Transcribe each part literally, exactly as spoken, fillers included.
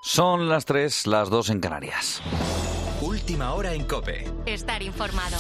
Son las tres, las dos en Canarias. Última hora en COPE. Estar informado.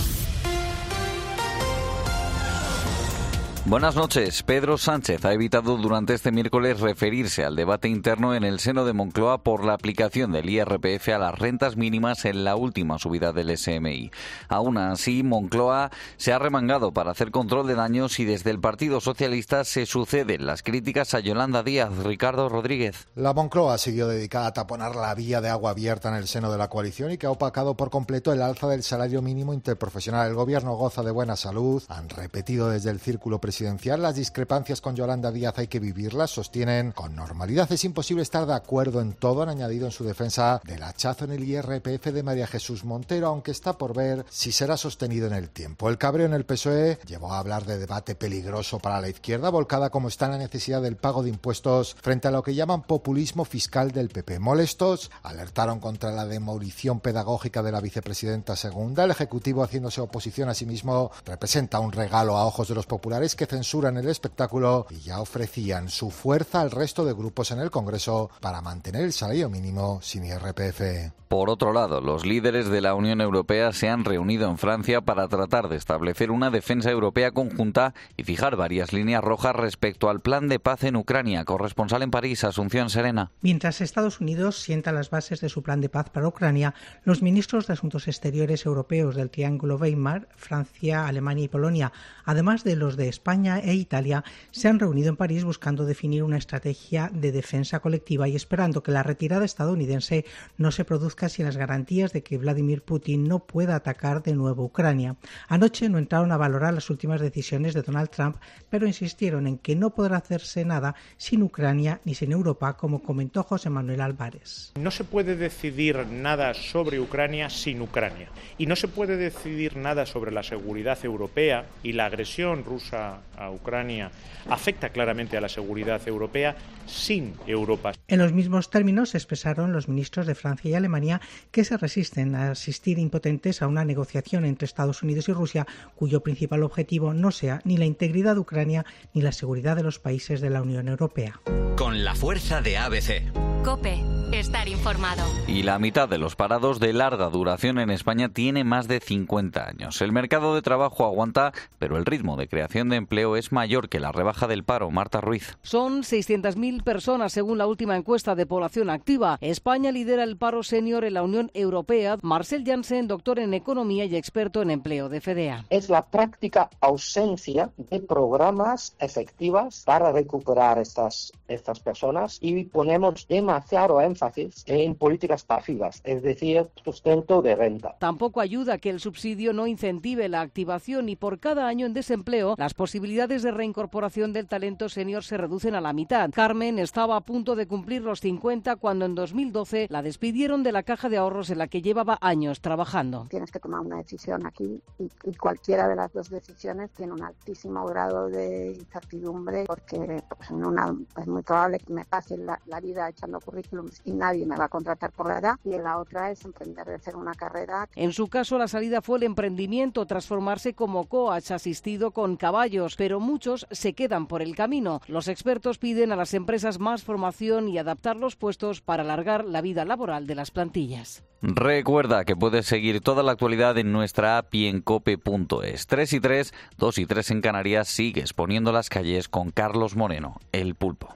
Buenas noches. Pedro Sánchez ha evitado durante este miércoles referirse al debate interno en el seno de Moncloa por la aplicación del I R P F a las rentas mínimas en la última subida del S M I. Aún así, Moncloa se ha remangado para hacer control de daños y desde el Partido Socialista se suceden las críticas a Yolanda Díaz. Ricardo Rodríguez. La Moncloa siguió dedicada a taponar la vía de agua abierta en el seno de la coalición y que ha opacado por completo el alza del salario mínimo interprofesional. El gobierno goza de buena salud. Han repetido desde el círculo presidencial las discrepancias con Yolanda Díaz hay que vivirlas, sostienen con normalidad. Es imposible estar de acuerdo en todo, han añadido en su defensa del hachazo en el I R P F de María Jesús Montero, aunque está por ver si será sostenido en el tiempo. El cabreo en el P S O E llevó a hablar de debate peligroso para la izquierda, volcada como está en la necesidad del pago de impuestos frente a lo que llaman populismo fiscal del P P. Molestos, alertaron contra la demolición pedagógica de la vicepresidenta segunda. El Ejecutivo, haciéndose oposición a sí mismo, representa un regalo a ojos de los populares que censuran el espectáculo y ya ofrecían su fuerza al resto de grupos en el Congreso para mantener el salario mínimo sin I R P F. Por otro lado, los líderes de la Unión Europea se han reunido en Francia para tratar de establecer una defensa europea conjunta y fijar varias líneas rojas respecto al plan de paz en Ucrania. Corresponsal en París, Asunción Serena. Mientras Estados Unidos sienta las bases de su plan de paz para Ucrania, los ministros de Asuntos Exteriores europeos del Triángulo Weimar, Francia, Alemania y Polonia, además de los de España e Italia, se han reunido en París buscando definir una estrategia de defensa colectiva y esperando que la retirada estadounidense no se produzca sin las garantías de que Vladimir Putin no pueda atacar de nuevo Ucrania. Anoche no entraron a valorar las últimas decisiones de Donald Trump, pero insistieron en que no podrá hacerse nada sin Ucrania ni sin Europa, como comentó José Manuel Álvarez. No se puede decidir nada sobre Ucrania sin Ucrania. Y no se puede decidir nada sobre la seguridad europea, y la agresión rusa a Ucrania afecta claramente a la seguridad europea sin Europa. En los mismos términos se expresaron los ministros de Francia y Alemania, que se resisten a asistir impotentes a una negociación entre Estados Unidos y Rusia, cuyo principal objetivo no sea ni la integridad de Ucrania ni la seguridad de los países de la Unión Europea. Con la fuerza de A B C. COPE. Estar informado. Y la mitad de los parados de larga duración en España tiene más de cincuenta años. El mercado de trabajo aguanta, pero el ritmo de creación de empleo es mayor que la rebaja del paro. Marta Ruiz. Son seiscientas mil personas según la última encuesta de población activa. España lidera el paro senior en la Unión Europea. Marcel Janssen, doctor en economía y experto en empleo de FEDEA. Es la práctica ausencia de programas efectivos para recuperar estas, estas personas, y ponemos demasiado énfasis en políticas pasivas, es decir, sustento de renta. Tampoco ayuda que el subsidio no incentive la activación, y por cada año en desempleo las posibilidades de reincorporación del talento senior se reducen a la mitad. Carmen estaba a punto de cumplir los cincuenta cuando en dos mil doce la despidieron de la caja de ahorros en la que llevaba años trabajando. Tienes que tomar una decisión aquí y, y cualquiera de las dos decisiones tiene un altísimo grado de incertidumbre, porque pues, en una es muy probable que me pase la, la vida echando currículums y nadie me va a contratar por la edad, y en la otra es emprender de hacer una carrera. En su caso la salida fue el emprendimiento, transformarse como coach asistido con caballos, pero muchos se quedan por el camino. Los expertos piden a las empresas más formación y adaptar los puestos para alargar la vida laboral de las plantillas. Recuerda que puedes seguir toda la actualidad en nuestra app y en cope punto es. tres y tres, dos y tres en Canarias. Sigues poniendo las calles con Carlos Moreno, el Pulpo.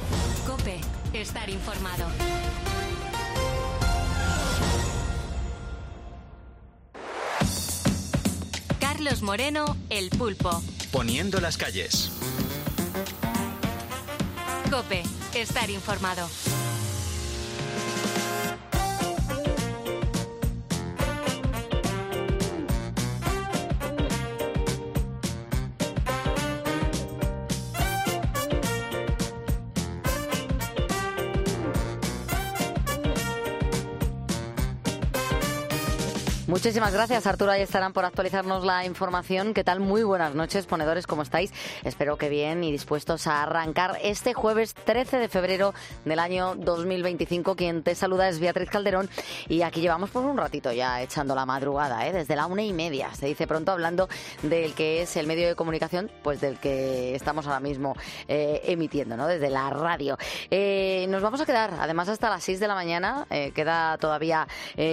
COPE. Estar informado. Carlos Moreno, el Pulpo. Poniendo las calles. COPE. Estar informado. Muchísimas gracias, Arturo. Ahí estarán por actualizarnos la información. ¿Qué tal? Muy buenas noches, ponedores, ¿cómo estáis? Espero que bien y dispuestos a arrancar este jueves trece de febrero del año dos mil veinticinco. Quien te saluda es Beatriz Calderón y aquí llevamos por un ratito ya echando la madrugada, ¿eh? Desde la una y media, se dice pronto, hablando del que es el medio de comunicación, pues del que estamos ahora mismo eh, emitiendo, ¿no? Desde la radio. Eh, nos vamos a quedar, además, hasta las seis de la mañana. Eh, queda todavía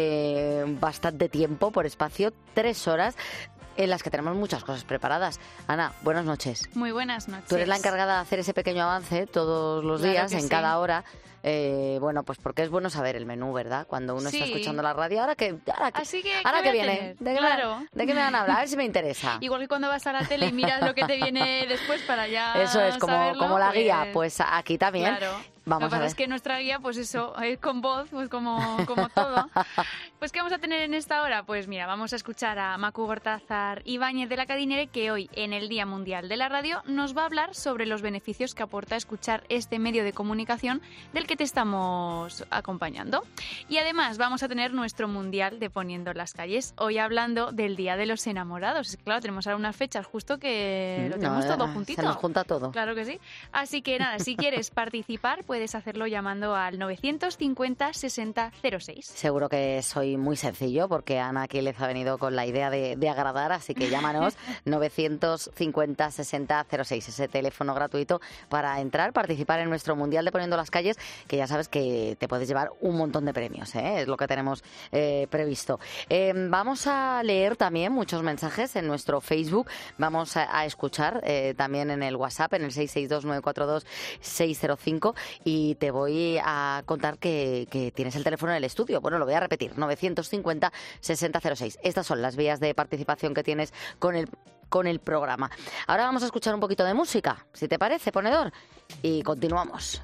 eh, bastante tiempo. tiempo por espacio, tres horas en las que tenemos muchas cosas preparadas. Ana, buenas noches. Muy buenas noches. Tú eres la encargada de hacer ese pequeño avance todos los Claro días, que en sí. cada hora. Eh, bueno, pues porque es bueno saber el menú, ¿verdad? Cuando uno Sí. está escuchando la radio. Ahora que, ahora que, Así que, ahora ¿qué que voy a viene, tener? ¿de qué, Claro. me, ¿de qué me van a hablar? A ver si me interesa. Igual que cuando vas a la tele y miras lo que te viene después para ya Eso es, como, saberlo, como la pues, guía, pues aquí también. Claro. Vamos Lo que a pasa ver. es que nuestra guía, pues eso, es con voz, pues como, como todo. Pues ¿qué vamos a tener en esta hora? Pues mira, vamos a escuchar a Macu Gortázar Ibáñez de la Cadinere, que hoy, en el Día Mundial de la Radio, nos va a hablar sobre los beneficios que aporta escuchar este medio de comunicación del que te estamos acompañando. Y además vamos a tener nuestro Mundial de Poniendo las Calles, hoy hablando del Día de los Enamorados. Es que, claro, tenemos ahora unas fechas justo que lo tenemos No, todo juntito. Se nos junta todo. Claro que sí. Así que nada, si quieres participar, puedes hacerlo llamando al novecientos cincuenta sesenta cero seis. Seguro que soy muy sencillo porque Ana aquí les ha venido con la idea de, de agradar, así que llámanos novecientos cincuenta sesenta cero seis, ese teléfono gratuito para entrar, participar en nuestro Mundial de Poniendo las Calles, que ya sabes que te puedes llevar un montón de premios, ¿eh? Es lo que tenemos eh, previsto. Eh, vamos a leer también muchos mensajes en nuestro Facebook, vamos a, a escuchar eh, también en el WhatsApp, en el seis seis dos nueve cuatro dos seis cero cinco, y te voy a contar que, que tienes el teléfono en el estudio. Bueno, lo voy a repetir, novecientos cincuenta sesenta cero seis. Estas son las vías de participación que tienes con el con el programa. Ahora vamos a escuchar un poquito de música, si te parece, ponedor, y continuamos.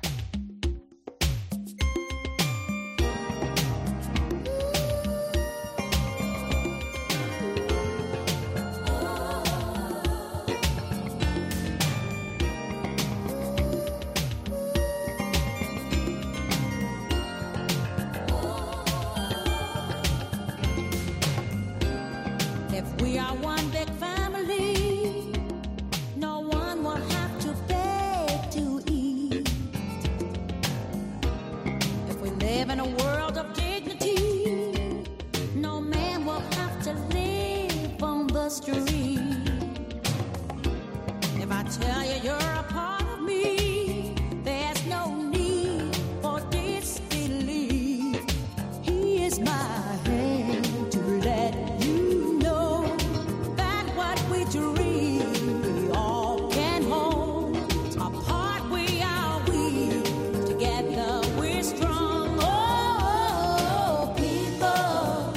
We are one big family. No one will have to beg to eat. If we live in a world of dignity, no man will have to live on the street. If I tell you you're a part of me, there's no need for disbelief. He is my hand to let you know that what we dream we all can hold. Apart we are weak, together we're strong. Oh, people,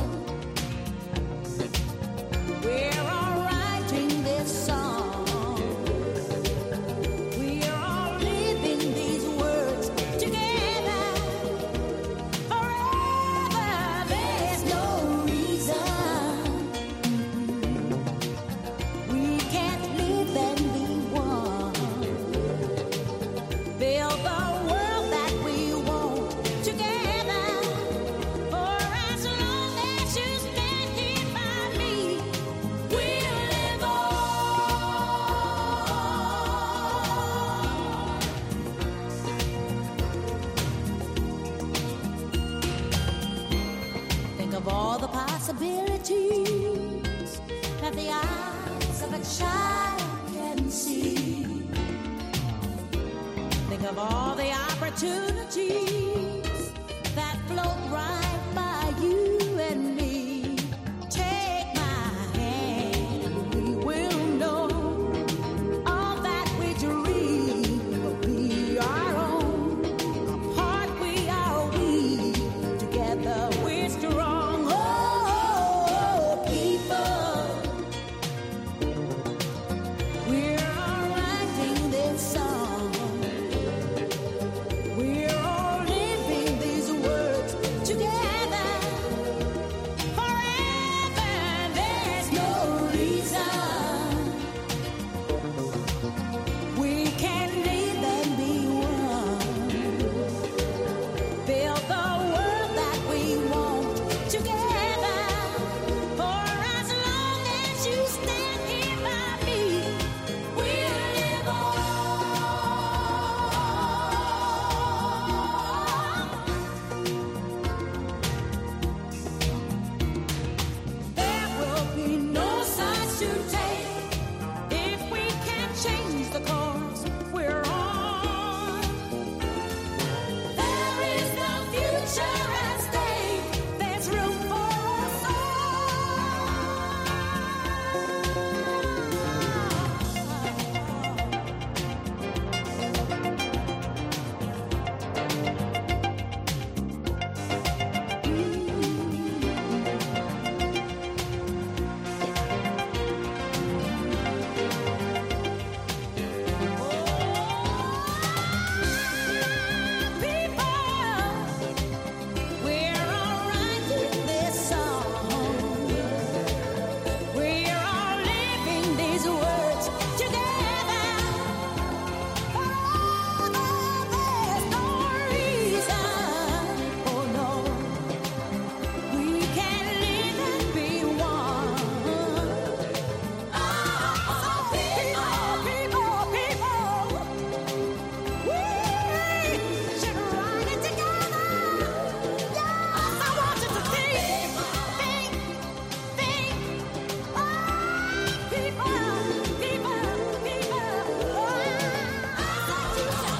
we're all writing this song. We're all living these words together forever. There's no reason we can't live and be one. Build the world that we want together. For as long as you stand here by me, we'll live on. Think of all the possibilities that the eyes of a child can see. Think of all the opportunities that float right by you and me. Take my hand and we will know all that we dream will be our own. Apart we are weak, together we're strong. Oh, people, we're all writing this song. We're all living these words together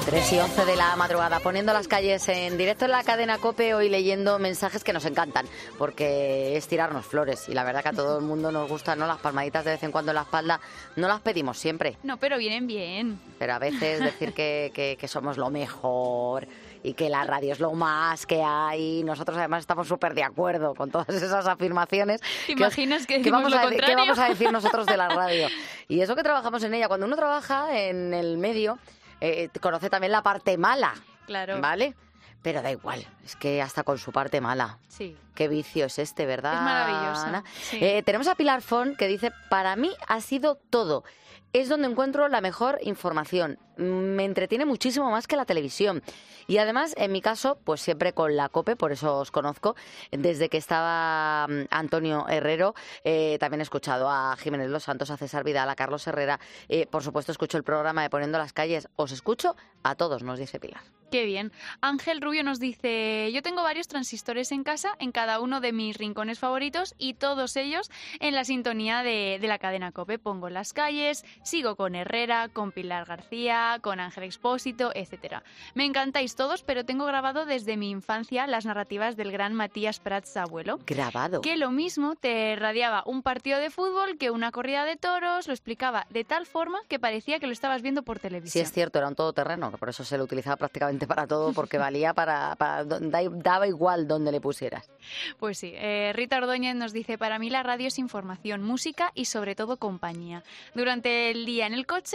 tres y once de la madrugada, poniendo las calles en directo en la cadena COPE, hoy leyendo mensajes que nos encantan, porque es tirarnos flores, y la verdad que a todo el mundo nos gustan, ¿no? Las palmaditas de vez en cuando en la espalda, no las pedimos siempre. No, pero vienen bien. Pero a veces decir que, que, que somos lo mejor y que la radio es lo más que hay. Nosotros además estamos súper de acuerdo con todas esas afirmaciones. ¿Te imaginas que, que vamos lo a, contrario? ¿Qué vamos a decir nosotros de la radio? Y eso que trabajamos en ella. Cuando uno trabaja en el medio, eh, conoce también la parte mala. Claro. ¿Vale? Pero da igual, es que hasta con su parte mala. Sí. Qué vicio es este, ¿verdad? Es maravilloso. Ana? Sí. Eh, tenemos a Pilar Font, que dice, para mí ha sido todo. Es donde encuentro la mejor información. Me entretiene muchísimo más que la televisión. Y además, en mi caso, pues siempre con la COPE, por eso os conozco. Desde que estaba Antonio Herrero, eh, también he escuchado a Jiménez Los Santos, a César Vidal, a Carlos Herrera. Eh, por supuesto, escucho el programa de Poniendo las Calles. Os escucho a todos, nos dice Pilar. Qué bien. Ángel Rubio nos dice, yo tengo varios transistores en casa, en cada uno de mis rincones favoritos, y todos ellos en la sintonía de, de la cadena COPE. Pongo Las Calles, sigo con Herrera, con Pilar García, con Ángel Expósito, etcétera. Me encantáis todos, pero tengo grabado desde mi infancia las narrativas del gran Matías Prats, abuelo. Grabado. Que lo mismo te radiaba un partido de fútbol que una corrida de toros, lo explicaba de tal forma que parecía que lo estabas viendo por televisión. Sí, es cierto, era un todoterreno, que por eso se lo utilizaba prácticamente para todo, porque valía para, para daba igual donde le pusieras. Pues sí, eh, Rita Ordóñez nos dice, para mí la radio es información, música y sobre todo compañía. Durante el día en el coche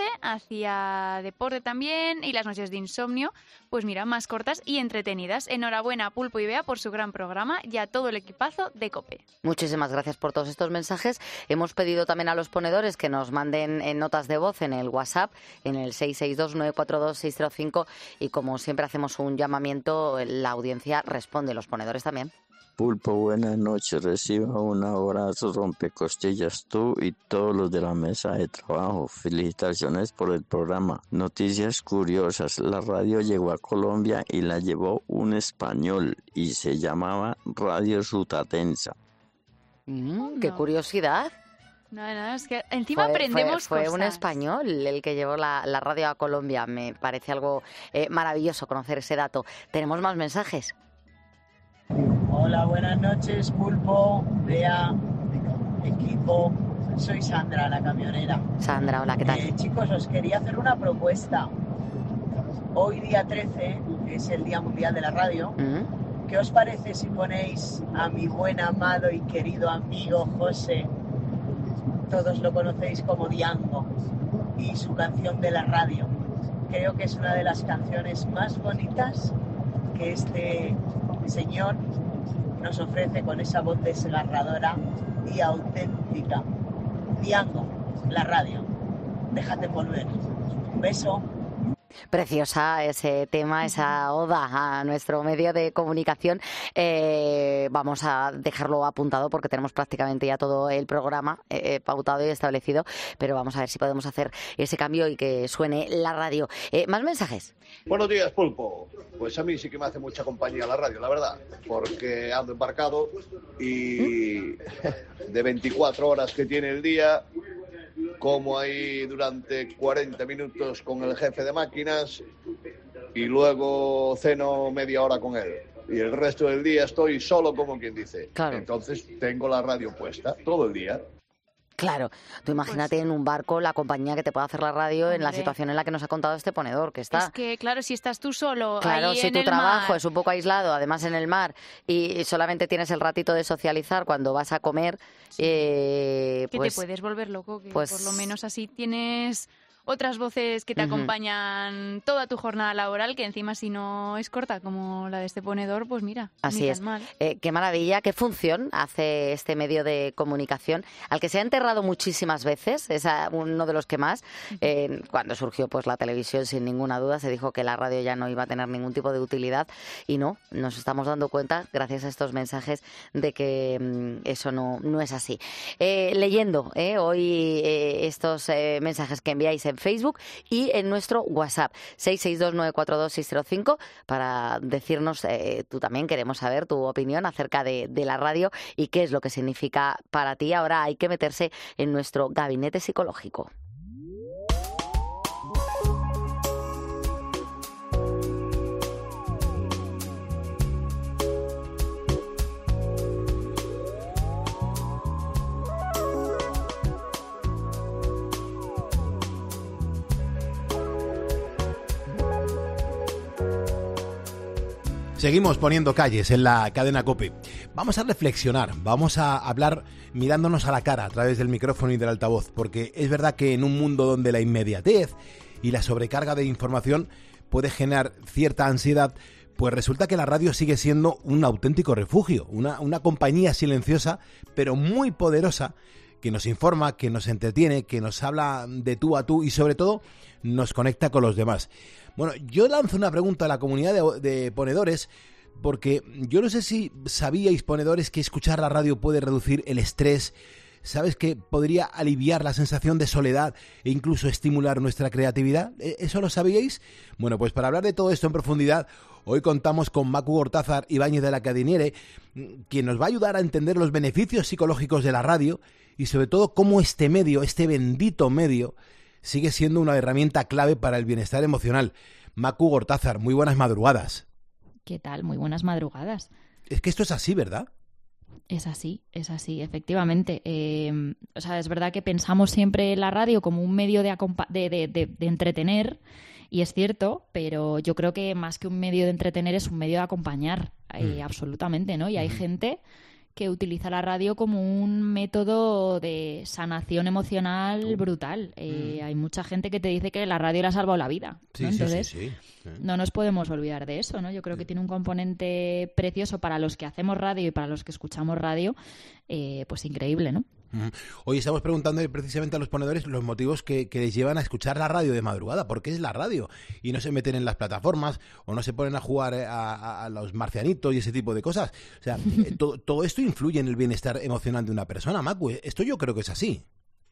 hacía deporte también, y las noches de insomnio, pues mira, más cortas y entretenidas. Enhorabuena a Pulpo y Bea por su gran programa y a todo el equipazo de COPE. Muchísimas gracias por todos estos mensajes. Hemos pedido también a los ponedores que nos manden en notas de voz en el WhatsApp, en el seis seis dos nueve cuatro dos seis cero cinco, y como siempre hacemos un llamamiento, la audiencia responde, los ponedores también. Pulpo, buenas noches. Reciba un abrazo rompecostillas tú y todos los de la mesa de trabajo. Felicitaciones por el programa. Noticias curiosas. La radio llegó a Colombia y la llevó un español y se llamaba Radio Sutatensa. Mm, ¡Qué No. curiosidad! No, no, es que encima Fue, aprendemos fue, fue cosas. un español el que llevó la, la radio a Colombia. Me parece algo eh, maravilloso conocer ese dato. ¿Tenemos más mensajes? Hola, buenas noches, Pulpo, Bea, equipo. Soy Sandra, la camionera. Sandra, hola, ¿qué tal? Eh, chicos, os quería hacer una propuesta. Hoy, día trece, es el Día Mundial de la Radio. ¿Mm? ¿Qué os parece si ponéis a mi buen, amado y querido amigo José? Todos lo conocéis como Diango, y su canción de la radio. Creo que es una de las canciones más bonitas que este señor nos ofrece con esa voz desgarradora y auténtica. Diango, la radio. Déjate envolver. Un beso. Preciosa ese tema, esa oda a nuestro medio de comunicación. Eh, vamos a dejarlo apuntado porque tenemos prácticamente ya todo el programa eh, pautado y establecido, pero vamos a ver si podemos hacer ese cambio y que suene la radio. Eh, ¿Más mensajes? Buenos días, Pulpo. Pues a mí sí que me hace mucha compañía la radio, la verdad, porque ando embarcado y de veinticuatro horas que tiene el día, como ahí durante cuarenta minutos con el jefe de máquinas y luego ceno media hora con él. Y el resto del día estoy solo, como quien dice. Claro. Entonces tengo la radio puesta todo el día. Claro, tú imagínate en un barco la compañía que te puede hacer la radio en la Hombre. situación en la que nos ha contado este ponedor, que está... Es que, claro, si estás tú solo Claro, ahí si en tu el trabajo mar, es un poco aislado, además en el mar, y solamente tienes el ratito de socializar cuando vas a comer, eh, que pues te puedes volver loco, que pues- por lo menos así tienes otras voces que te Ujú. acompañan toda tu jornada laboral, que encima si no es corta como la de este ponedor, pues mira, Así ni es. tan mal. Eh, qué maravilla, qué función hace este medio de comunicación, al que se ha enterrado muchísimas veces, es a- uno de los que más. Eh, cuando surgió pues la televisión, sin ninguna duda, se dijo que la radio ya no iba a tener ningún tipo de utilidad, y no, nos estamos dando cuenta, gracias a estos mensajes, de que mm, eso no, no es así. Eh, leyendo eh, hoy eh, estos eh, mensajes que enviáis en Facebook y en nuestro WhatsApp seis seis dos nueve cuatro dos seis cero cinco para decirnos, eh, tú también queremos saber tu opinión acerca de, de la radio y qué es lo que significa para ti. Ahora hay que meterse en nuestro gabinete psicológico. Seguimos poniendo calles en la cadena COPE. Vamos a reflexionar, vamos a hablar mirándonos a la cara a través del micrófono y del altavoz, porque es verdad que en un mundo donde la inmediatez y la sobrecarga de información puede generar cierta ansiedad, pues resulta que la radio sigue siendo un auténtico refugio, una, una compañía silenciosa, pero muy poderosa, que nos informa, que nos entretiene, que nos habla de tú a tú y sobre todo nos conecta con los demás. Bueno, yo lanzo una pregunta a la comunidad de, de ponedores, porque yo no sé si sabíais, ponedores, que escuchar la radio puede reducir el estrés. ¿Sabes que podría aliviar la sensación de soledad e incluso estimular nuestra creatividad? ¿Eso lo sabíais? Bueno, pues para hablar de todo esto en profundidad, hoy contamos con Macu Gortázar Ibáñez de la Cadiniere, quien nos va a ayudar a entender los beneficios psicológicos de la radio y sobre todo cómo este medio, este bendito medio, sigue siendo una herramienta clave para el bienestar emocional. Macu Gortázar, muy buenas madrugadas. ¿Qué tal? Muy buenas madrugadas. Es que esto es así, ¿verdad? Es así, es así, efectivamente. Eh, o sea, es verdad que pensamos siempre la radio como un medio de, acompa- de, de, de, de entretener, y es cierto, pero yo creo que más que un medio de entretener es un medio de acompañar, eh, mm. absolutamente, ¿no? Y hay mm. gente que utiliza la radio como un método de sanación emocional brutal. Eh, mm. Hay mucha gente que te dice que la radio le ha salvado la vida, sí, ¿no? Entonces, sí, sí, sí. no nos podemos olvidar de eso, ¿no? Yo creo que tiene un componente precioso para los que hacemos radio y para los que escuchamos radio, eh, pues increíble, ¿no? Hoy estamos preguntando precisamente a los ponedores los motivos que, que les llevan a escuchar la radio de madrugada. ¿Por qué es la radio? Y no se meten en las plataformas o no se ponen a jugar a, a, a los marcianitos y ese tipo de cosas. O sea, todo, todo esto influye en el bienestar emocional de una persona, Macu. Esto yo creo que es así.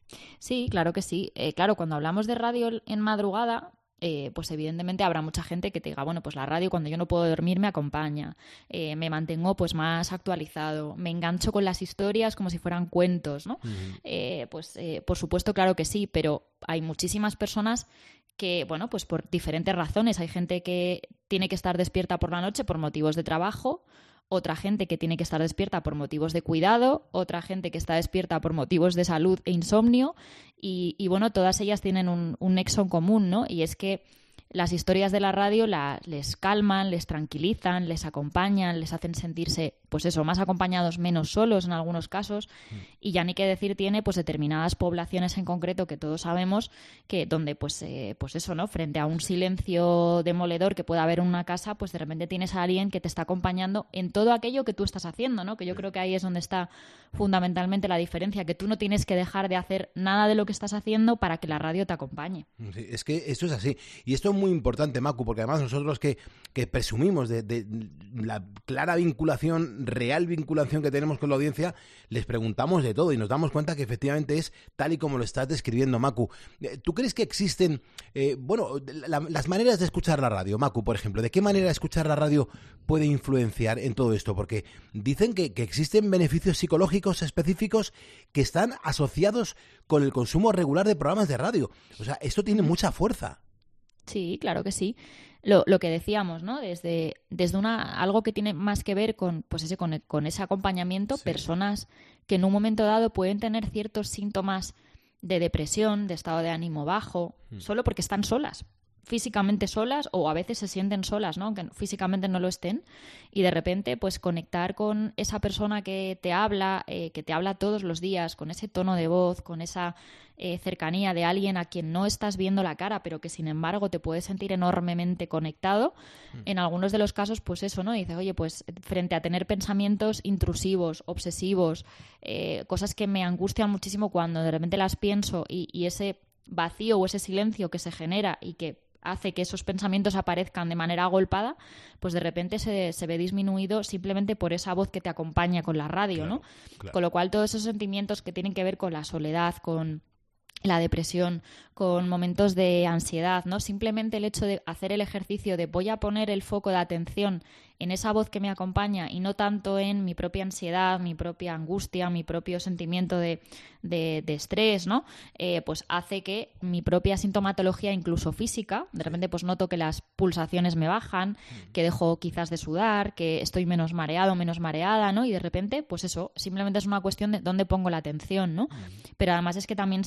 Sí, claro que sí. Eh, claro, cuando hablamos de radio en madrugada, Eh, pues evidentemente habrá mucha gente que te diga, bueno, pues la radio cuando yo no puedo dormir me acompaña, eh, me mantengo pues más actualizado, me engancho con las historias como si fueran cuentos, ¿no? Uh-huh. Eh, pues eh, por supuesto, claro que sí, pero hay muchísimas personas que, bueno, pues por diferentes razones. Hay gente que tiene que estar despierta por la noche por motivos de trabajo, otra gente que tiene que estar despierta por motivos de cuidado, otra gente que está despierta por motivos de salud e insomnio y, y bueno, todas ellas tienen un, un nexo en común, ¿no? Y es que las historias de la radio la, les calman, les tranquilizan, les acompañan, les hacen sentirse, pues eso, más acompañados, menos solos en algunos casos. Mm. Y ya ni qué decir tiene, pues determinadas poblaciones en concreto que todos sabemos que donde, pues, eh, pues eso, ¿no? Frente a un silencio demoledor que pueda haber en una casa, pues de repente tienes a alguien que te está acompañando en todo aquello que tú estás haciendo, ¿no? Que yo creo que ahí es donde está fundamentalmente la diferencia, que tú no tienes que dejar de hacer nada de lo que estás haciendo para que la radio te acompañe. Sí, es que esto es así. Y esto es muy importante, Macu, porque además nosotros que, que presumimos de, de la clara vinculación, real vinculación que tenemos con la audiencia, les preguntamos de todo y nos damos cuenta que efectivamente es tal y como lo estás describiendo, Macu. ¿Tú crees que existen, eh, bueno, la, las maneras de escuchar la radio, Macu, por ejemplo? ¿De qué manera escuchar la radio puede influenciar en todo esto? Porque dicen que, que existen beneficios psicológicos específicos que están asociados con el consumo regular de programas de radio. O sea, esto tiene mucha fuerza. Sí, claro que sí. Lo, lo que decíamos, ¿no? Desde, desde una algo que tiene más que ver con, pues ese, con, con ese acompañamiento, sí. Personas que en un momento dado pueden tener ciertos síntomas de depresión, de estado de ánimo bajo, mm. solo porque están solas, físicamente solas o a veces se sienten solas, ¿no? Aunque físicamente no lo estén, y de repente pues conectar con esa persona que te habla, eh, que te habla todos los días, con ese tono de voz, con esa eh, cercanía de alguien a quien no estás viendo la cara, pero que sin embargo te puedes sentir enormemente conectado. Mm. En algunos de los casos, pues eso, ¿no? Dices, oye, pues frente a tener pensamientos intrusivos, obsesivos, eh, cosas que me angustian muchísimo cuando de repente las pienso y, y ese vacío o ese silencio que se genera y que hace que esos pensamientos aparezcan de manera agolpada, pues de repente se, se ve disminuido simplemente por esa voz que te acompaña con la radio, claro, ¿no? Claro. Con lo cual todos esos sentimientos que tienen que ver con la soledad, con la depresión, con momentos de ansiedad, ¿no? Simplemente el hecho de hacer el ejercicio de voy a poner el foco de atención en esa voz que me acompaña y no tanto en mi propia ansiedad, mi propia angustia, mi propio sentimiento de, de, de estrés, ¿no? Eh, pues hace que mi propia sintomatología, incluso física, de repente pues noto que las pulsaciones me bajan, que dejo quizás de sudar, que estoy menos mareado, menos mareada, ¿no? Y de repente, pues eso, simplemente es una cuestión de dónde pongo la atención, ¿no? Pero además es que también se ha visto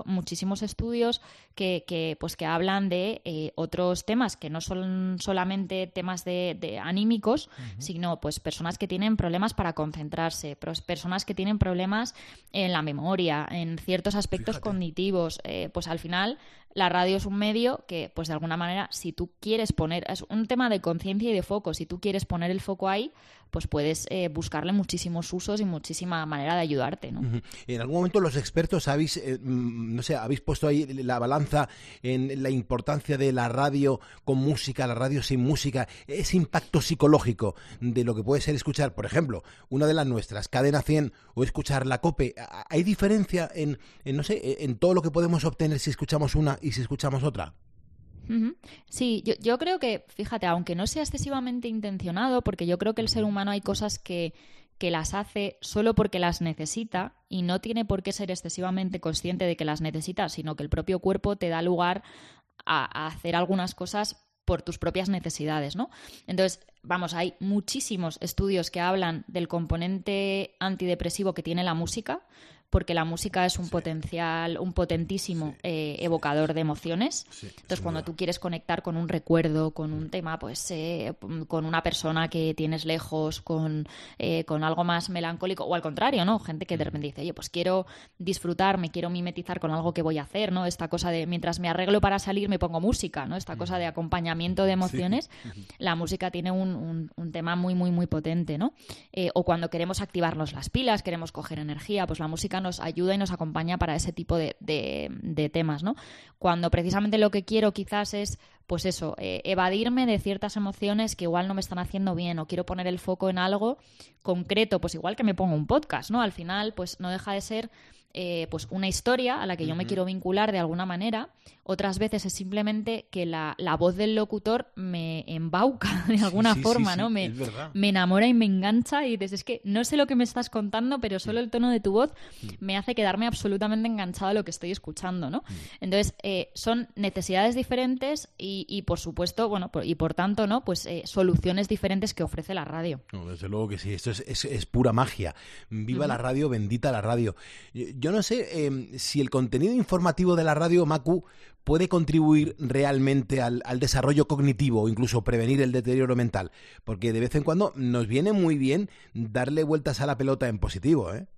hecho muchísimos estudios que, que, pues, que hablan de eh, otros temas que no son solamente temas de, de anímicos, uh-huh. sino pues personas que tienen problemas para concentrarse, personas que tienen problemas en la memoria, en ciertos aspectos Fíjate. cognitivos. Eh, pues al final la radio es un medio que, pues de alguna manera, si tú quieres poner, es un tema de conciencia y de foco, si tú quieres poner el foco ahí, pues puedes eh, buscarle muchísimos usos y muchísima manera de ayudarte, ¿no? Uh-huh. En algún momento los expertos habéis, eh, no sé, habéis puesto ahí la balanza en la importancia de la radio con música, la radio sin música, ese impacto psicológico de lo que puede ser escuchar, por ejemplo, una de las nuestras, Cadena cien, o escuchar la COPE. ¿Hay diferencia en, en no sé, en todo lo que podemos obtener si escuchamos una y si escuchamos otra? Sí, yo, yo creo que, fíjate, aunque no sea excesivamente intencionado, porque yo creo que el ser humano hay cosas que, que las hace solo porque las necesita y no tiene por qué ser excesivamente consciente de que las necesita, sino que el propio cuerpo te da lugar a, a hacer algunas cosas por tus propias necesidades, ¿no? Entonces, vamos, hay muchísimos estudios que hablan del componente antidepresivo que tiene la música, porque la música es un sí. potencial, un potentísimo sí. eh, evocador de emociones. Sí, Entonces, cuando duda. tú quieres conectar con un recuerdo, con un tema, pues eh, con una persona que tienes lejos, con, eh, con algo más melancólico, o al contrario, ¿no? Gente que de repente dice, oye, pues quiero disfrutar, me quiero mimetizar con algo que voy a hacer, ¿no? Esta cosa de, mientras me arreglo para salir, me pongo música, ¿no? Esta cosa de acompañamiento de emociones. Sí. La música tiene un, un, un tema muy, muy, muy potente, ¿no? Eh, o cuando queremos activarnos las pilas, queremos coger energía, pues la música nos ayuda y nos acompaña para ese tipo de, de, de temas, ¿no? Cuando precisamente lo que quiero quizás es, pues eso, eh, evadirme de ciertas emociones que igual no me están haciendo bien, o quiero poner el foco en algo concreto, pues igual que me pongo un podcast, ¿no? Al final, pues no deja de ser eh, pues una historia a la que yo me quiero vincular de alguna manera. Otras veces es simplemente que la, la voz del locutor me embauca de alguna sí, sí, forma, sí, ¿no? Sí, me, me me enamora y me engancha y dices, es que no sé lo que me estás contando, pero solo el tono de tu voz me hace quedarme absolutamente enganchado a lo que estoy escuchando, ¿no? Entonces, eh, son necesidades diferentes y, y, por supuesto, bueno, por, y por tanto, ¿no? Pues eh, soluciones diferentes que ofrece la radio. No, desde luego que sí, esto es, es, es pura magia. Viva uh-huh. la radio, bendita la radio. Yo no sé eh, si el contenido informativo de la radio, Macu, puede contribuir realmente al, al desarrollo cognitivo o incluso prevenir el deterioro mental, porque de vez en cuando nos viene muy bien darle vueltas a la pelota en positivo, ¿eh?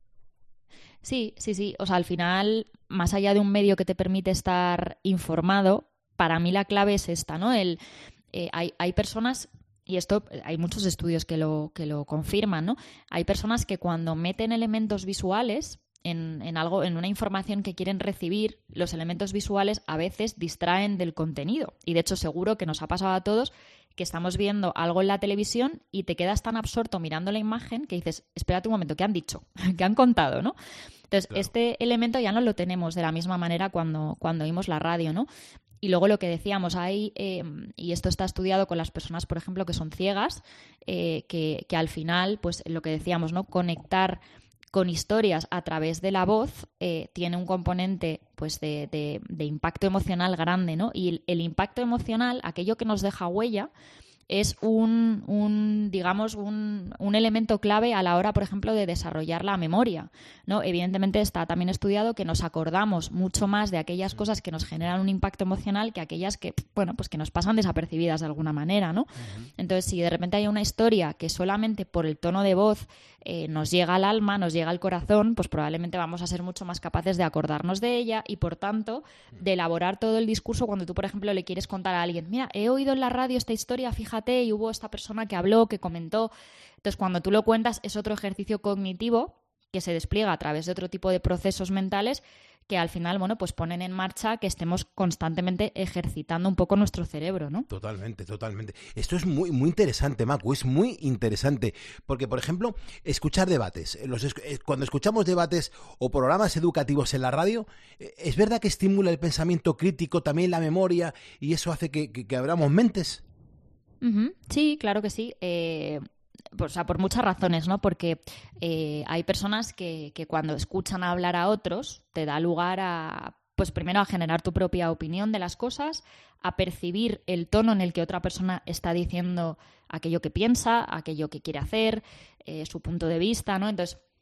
Sí, sí, sí. O sea, al final, más allá de un medio que te permite estar informado, para mí la clave es esta, ¿no? El, eh, hay, hay personas... Y esto, hay muchos estudios que lo, que lo confirman, ¿no? Hay personas que cuando meten elementos visuales en, en algo, en una información que quieren recibir, los elementos visuales a veces distraen del contenido. Y de hecho, seguro que nos ha pasado a todos que estamos viendo algo en la televisión y te quedas tan absorto mirando la imagen que dices, espérate un momento, ¿qué han dicho? ¿Qué han contado, no? Entonces, claro. este elemento ya no lo tenemos de la misma manera cuando, cuando oímos la radio, ¿no? Y luego lo que decíamos, hay, eh, y esto está estudiado con las personas, por ejemplo, que son ciegas, eh, que, que al final, pues lo que decíamos, ¿no? Conectar con historias a través de la voz eh, tiene un componente pues de, de, de impacto emocional grande, ¿no? Y el, el impacto emocional, aquello que nos deja huella, es un, un digamos, un, un elemento clave a la hora, por ejemplo, de desarrollar la memoria, ¿no? Evidentemente está también estudiado que nos acordamos mucho más de aquellas cosas que nos generan un impacto emocional que aquellas que, bueno, pues que nos pasan desapercibidas de alguna manera, ¿no? Uh-huh. Entonces, si de repente hay una historia que solamente por el tono de voz eh, nos llega al alma, nos llega al corazón, pues probablemente vamos a ser mucho más capaces de acordarnos de ella y, por tanto, de elaborar todo el discurso cuando tú, por ejemplo, le quieres contar a alguien, mira, he oído en la radio esta historia, fíjate, y hubo esta persona que habló, que comentó. Entonces, cuando tú lo cuentas, es otro ejercicio cognitivo que se despliega a través de otro tipo de procesos mentales que al final, bueno, pues ponen en marcha que estemos constantemente ejercitando un poco nuestro cerebro, ¿no? Totalmente, totalmente. Esto es muy, muy interesante, Macu, es muy interesante, porque, por ejemplo, escuchar debates. Los, cuando escuchamos debates o programas educativos en la radio, ¿es verdad que estimula el pensamiento crítico, también la memoria, y eso hace que, que, que abramos mentes? Uh-huh. Sí, claro que sí. Eh, o sea, por muchas razones, ¿no? Porque eh, hay personas que, que cuando escuchan hablar a otros te da lugar a, pues primero a generar tu propia opinión de las cosas, a percibir el tono en el que otra persona está diciendo aquello que piensa, aquello que quiere hacer, eh, su punto de vista, ¿no? Entonces,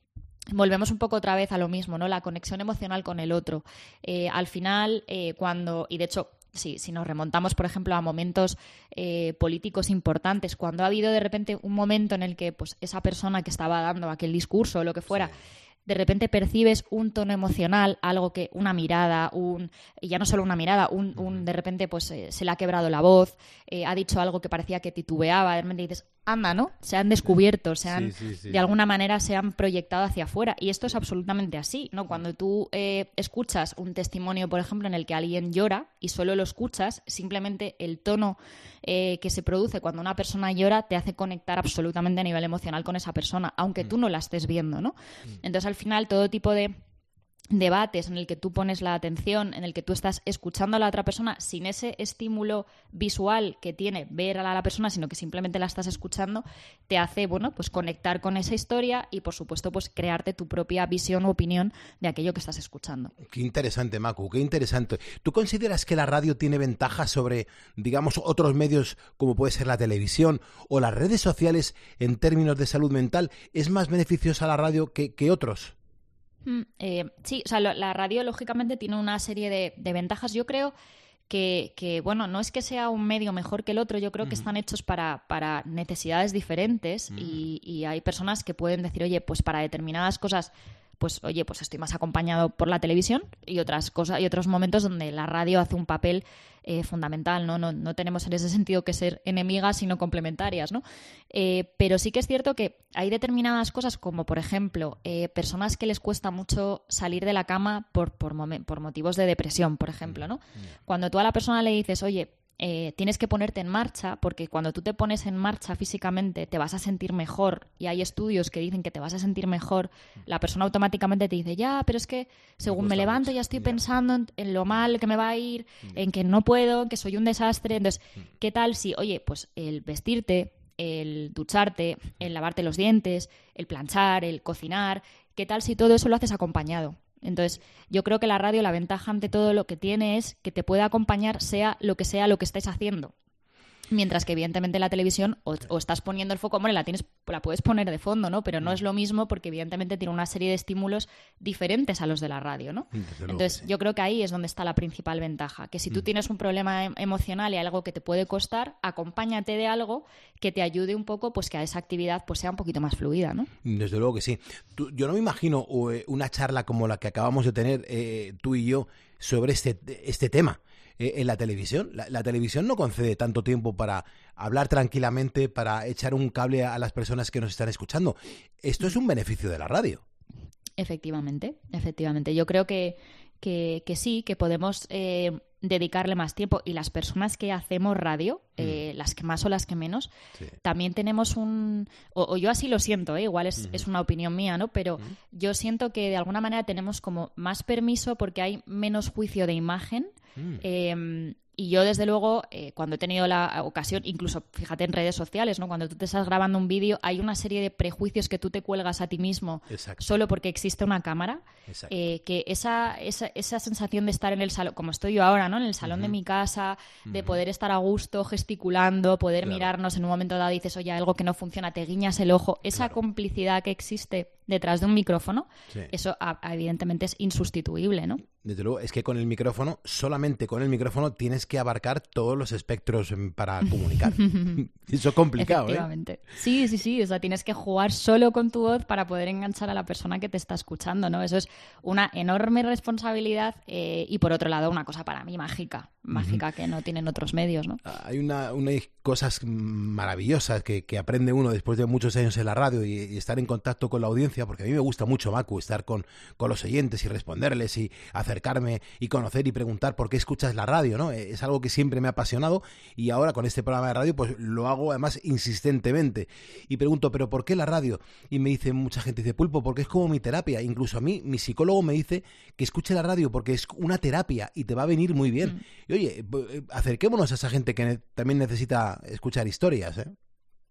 volvemos un poco otra vez a lo mismo, ¿no? La conexión emocional con el otro. Eh, al final, eh, cuando... Y de hecho... Sí, si nos remontamos, por ejemplo, a momentos eh, políticos importantes, cuando ha habido de repente un momento en el que pues esa persona que estaba dando aquel discurso o lo que fuera, sí. de repente percibes un tono emocional, algo que, una mirada, un y ya no solo una mirada, un, un de repente pues eh, se le ha quebrado la voz, eh, ha dicho algo que parecía que titubeaba, de repente dices, anda, ¿no? Se han descubierto, se han, sí, sí, sí. de alguna manera se han proyectado hacia afuera. Y esto es absolutamente así, ¿no? Cuando tú eh, escuchas un testimonio, por ejemplo, en el que alguien llora y solo lo escuchas, simplemente el tono eh, que se produce cuando una persona llora te hace conectar absolutamente a nivel emocional con esa persona, aunque mm. tú no la estés viendo, ¿no? Mm. Entonces, al final, todo tipo de debates en el que tú pones la atención, en el que tú estás escuchando a la otra persona sin ese estímulo visual que tiene ver a la persona, sino que simplemente la estás escuchando, te hace, bueno, pues conectar con esa historia y, por supuesto, pues crearte tu propia visión u opinión de aquello que estás escuchando. Qué interesante, Macu, qué interesante. ¿Tú consideras que la radio tiene ventajas sobre, digamos, otros medios como puede ser la televisión o las redes sociales en términos de salud mental? ¿Es más beneficiosa la radio que, que otros? Mm, eh, sí, o sea, lo, la radio lógicamente tiene una serie de, de ventajas. Yo creo que, que, bueno, no es que sea un medio mejor que el otro, yo creo que están hechos para, para necesidades diferentes y, y hay personas que pueden decir, oye, pues para determinadas cosas, pues oye, pues estoy más acompañado por la televisión y otras cosas y otros momentos donde la radio hace un papel eh, fundamental, ¿no? No, no tenemos en ese sentido que ser enemigas, sino complementarias, ¿no? Eh, pero sí que es cierto que hay determinadas cosas como, por ejemplo, eh, personas que les cuesta mucho salir de la cama por, por, momen- por motivos de depresión, por ejemplo, ¿no? Cuando tú a la persona le dices, oye, Eh, tienes que ponerte en marcha, porque cuando tú te pones en marcha físicamente te vas a sentir mejor, y hay estudios que dicen que te vas a sentir mejor, la persona automáticamente te dice, ya, pero es que según me levanto ya estoy pensando en, en lo mal que me va a ir, en que no puedo, en que soy un desastre. Entonces, ¿qué tal si, oye, pues el vestirte, el ducharte, el lavarte los dientes, el planchar, el cocinar, qué tal si todo eso lo haces acompañado? Entonces, yo creo que la radio, la ventaja ante todo lo que tiene es que te puede acompañar sea lo que sea lo que estés haciendo. Mientras que, evidentemente, la televisión o, o estás poniendo el foco, bueno, la tienes, la puedes poner de fondo, ¿no? Pero no es lo mismo porque, evidentemente, tiene una serie de estímulos diferentes a los de la radio, ¿no? Entonces, yo creo que ahí es donde está la principal ventaja. Que si tú tienes un problema em- emocional y algo que te puede costar, acompáñate de algo que te ayude un poco, pues que a esa actividad pues sea un poquito más fluida, ¿no? Desde luego que sí. Tú, yo no me imagino eh, una charla como la que acabamos de tener eh, tú y yo sobre este, este tema. En la televisión. La, la televisión no concede tanto tiempo para hablar tranquilamente, para echar un cable a las personas que nos están escuchando. Esto es un beneficio de la radio. Efectivamente, efectivamente. Yo creo que, que, que sí, que podemos eh, dedicarle más tiempo. Y las personas que hacemos radio, eh, mm. las que más o las que menos, sí. también tenemos un... O, o yo así lo siento, ¿eh? igual es, mm. es una opinión mía, ¿no? Pero mm. yo siento que de alguna manera tenemos como más permiso porque hay menos juicio de imagen. Mm. Eh, y yo, desde luego, eh, cuando he tenido la ocasión, incluso, fíjate, en redes sociales, ¿no? Cuando tú te estás grabando un vídeo, hay una serie de prejuicios que tú te cuelgas a ti mismo. Exacto. Solo porque existe una cámara. Eh, que esa, esa, esa sensación de estar en el salón, como estoy yo ahora, ¿no? En el salón uh-huh. de mi casa, uh-huh. de poder estar a gusto, gesticulando, poder claro. mirarnos en un momento dado y dices, oye, algo que no funciona, te guiñas el ojo. Esa claro. complicidad que existe detrás de un micrófono, sí. eso a, a, evidentemente es insustituible, ¿no? Desde luego, es que con el micrófono, solamente con el micrófono tienes que abarcar todos los espectros para comunicar. Eso es complicado, Efectivamente. ¿eh? Sí, sí, sí. O sea, tienes que jugar solo con tu voz para poder enganchar a la persona que te está escuchando, ¿no? Eso es una enorme responsabilidad eh, y, por otro lado, una cosa para mí mágica. Mágica uh-huh. que no tienen otros medios, ¿no? Hay una, unas cosas maravillosas que, que aprende uno después de muchos años en la radio y, y estar en contacto con la audiencia, porque a mí me gusta mucho, Macu, estar con, con los oyentes y responderles y acercarme y conocer y preguntar por qué escuchas la radio, ¿no? Es algo que siempre me ha apasionado y ahora con este programa de radio pues lo hago además insistentemente y pregunto, ¿pero por qué la radio? Y me dice mucha gente, dice, Pulpo, porque es como mi terapia. Incluso a mí, mi psicólogo me dice que escuche la radio porque es una terapia y te va a venir muy bien. Mm. Y oye, acerquémonos a esa gente que ne- también necesita escuchar historias, ¿eh?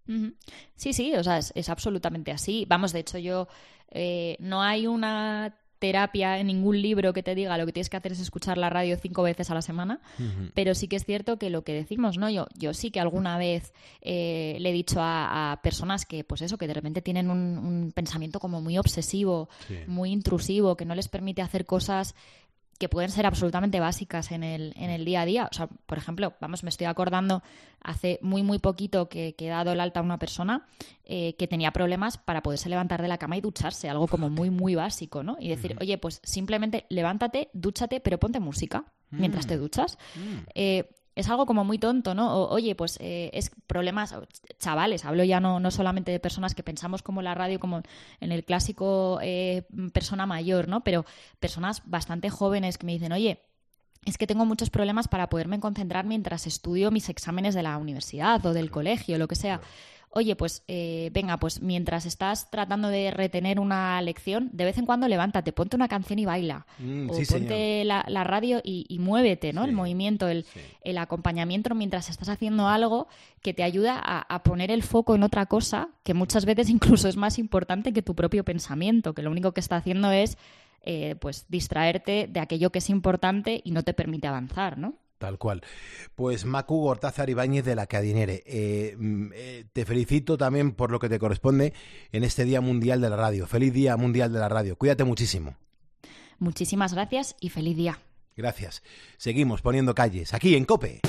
Sí, sí, o sea, es, es absolutamente así. Vamos, de hecho, yo eh, no hay una terapia, en ningún libro que te diga lo que tienes que hacer es escuchar la radio cinco veces a la semana, uh-huh. pero sí que es cierto que lo que decimos, ¿no? Yo, yo sí que alguna vez eh, le he dicho a, a personas que, pues eso, que de repente tienen un, un pensamiento como muy obsesivo, sí. muy intrusivo, que no les permite hacer cosas que pueden ser absolutamente básicas en el, en el día a día. O sea, por ejemplo, vamos, me estoy acordando hace muy, muy poquito que, que he dado el alta a una persona eh, que tenía problemas para poderse levantar de la cama y ducharse, algo como muy, muy básico, ¿no? Y decir, mm. oye, pues simplemente levántate, dúchate, pero ponte música mm. mientras te duchas. Mm. Eh, Es algo como muy tonto, ¿no? O, oye, pues eh, es problemas, chavales, hablo ya no, no solamente de personas que pensamos como la radio, como en el clásico eh, persona mayor, ¿no? Pero personas bastante jóvenes que me dicen, oye, es que tengo muchos problemas para poderme concentrar mientras estudio mis exámenes de la universidad o del colegio, lo que sea. Oye, pues eh, venga, pues mientras estás tratando de retener una lección, de vez en cuando levántate, ponte una canción y baila. Mm, o sí, ponte la, la radio y, y muévete, ¿no? Sí, el movimiento, el, sí. el acompañamiento mientras estás haciendo algo que te ayuda a, a poner el foco en otra cosa que muchas veces incluso es más importante que tu propio pensamiento, que lo único que está haciendo es eh, pues distraerte de aquello que es importante y no te permite avanzar, ¿no? Tal cual. Pues Macu Gortázar Ibáñez de La Cadinere, eh, eh, te felicito también por lo que te corresponde en este Día Mundial de la Radio. Feliz Día Mundial de la Radio. Cuídate muchísimo. Muchísimas gracias y feliz día. Gracias. Seguimos poniendo calles aquí en COPE.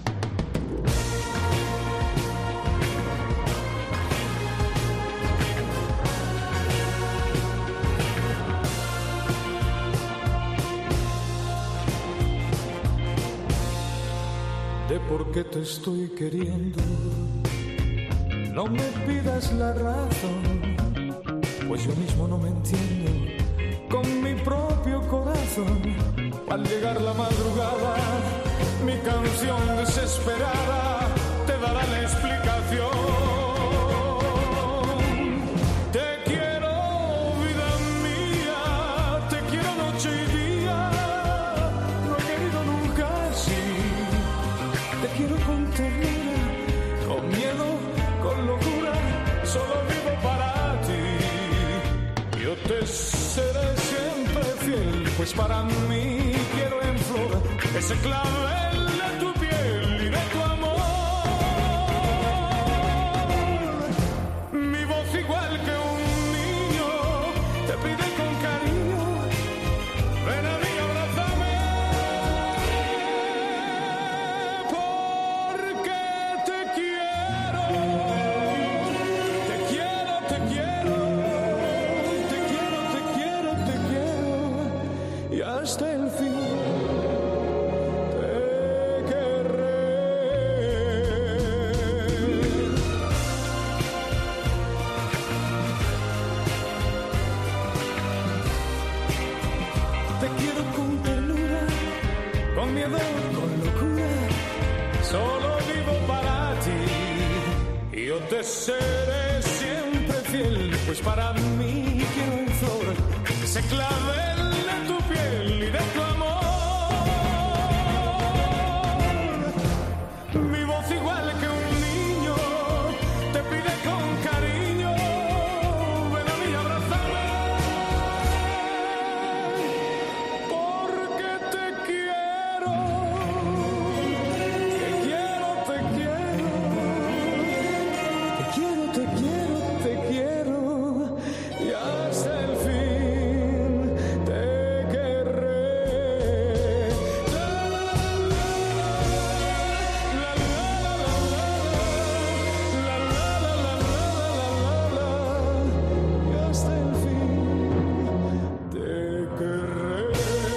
De por qué te estoy queriendo, no me pidas la razón, pues yo mismo no me entiendo con mi propio corazón. Al llegar la madrugada, mi canción desesperada te dará la explicación. Te quiero, vida mía, te quiero noche y día, no he querido nunca así. Te quiero con ternura, con miedo, con locura, solo vivo para ti. Yo te seré siempre fiel, pues para mí quiero en flor ese clavel de tu piel y de tu amor. Mi voz igual que un niño te pide con cariño, ven a mí, abrázame. Hasta el fin te querré. Te quiero con ternura, con miedo, con locura, solo vivo para ti. Y yo te seré siempre fiel, pues para mí quiero en flor ese clavel de tu piel y de tu amor. Mi voz igual que un niño te pide con cariño, ven a mí, abrázame, porque te quiero, te quiero, te quiero, te quiero, te quiero, te quiero, y hasta el fin te querré. Y hasta el fin te querré.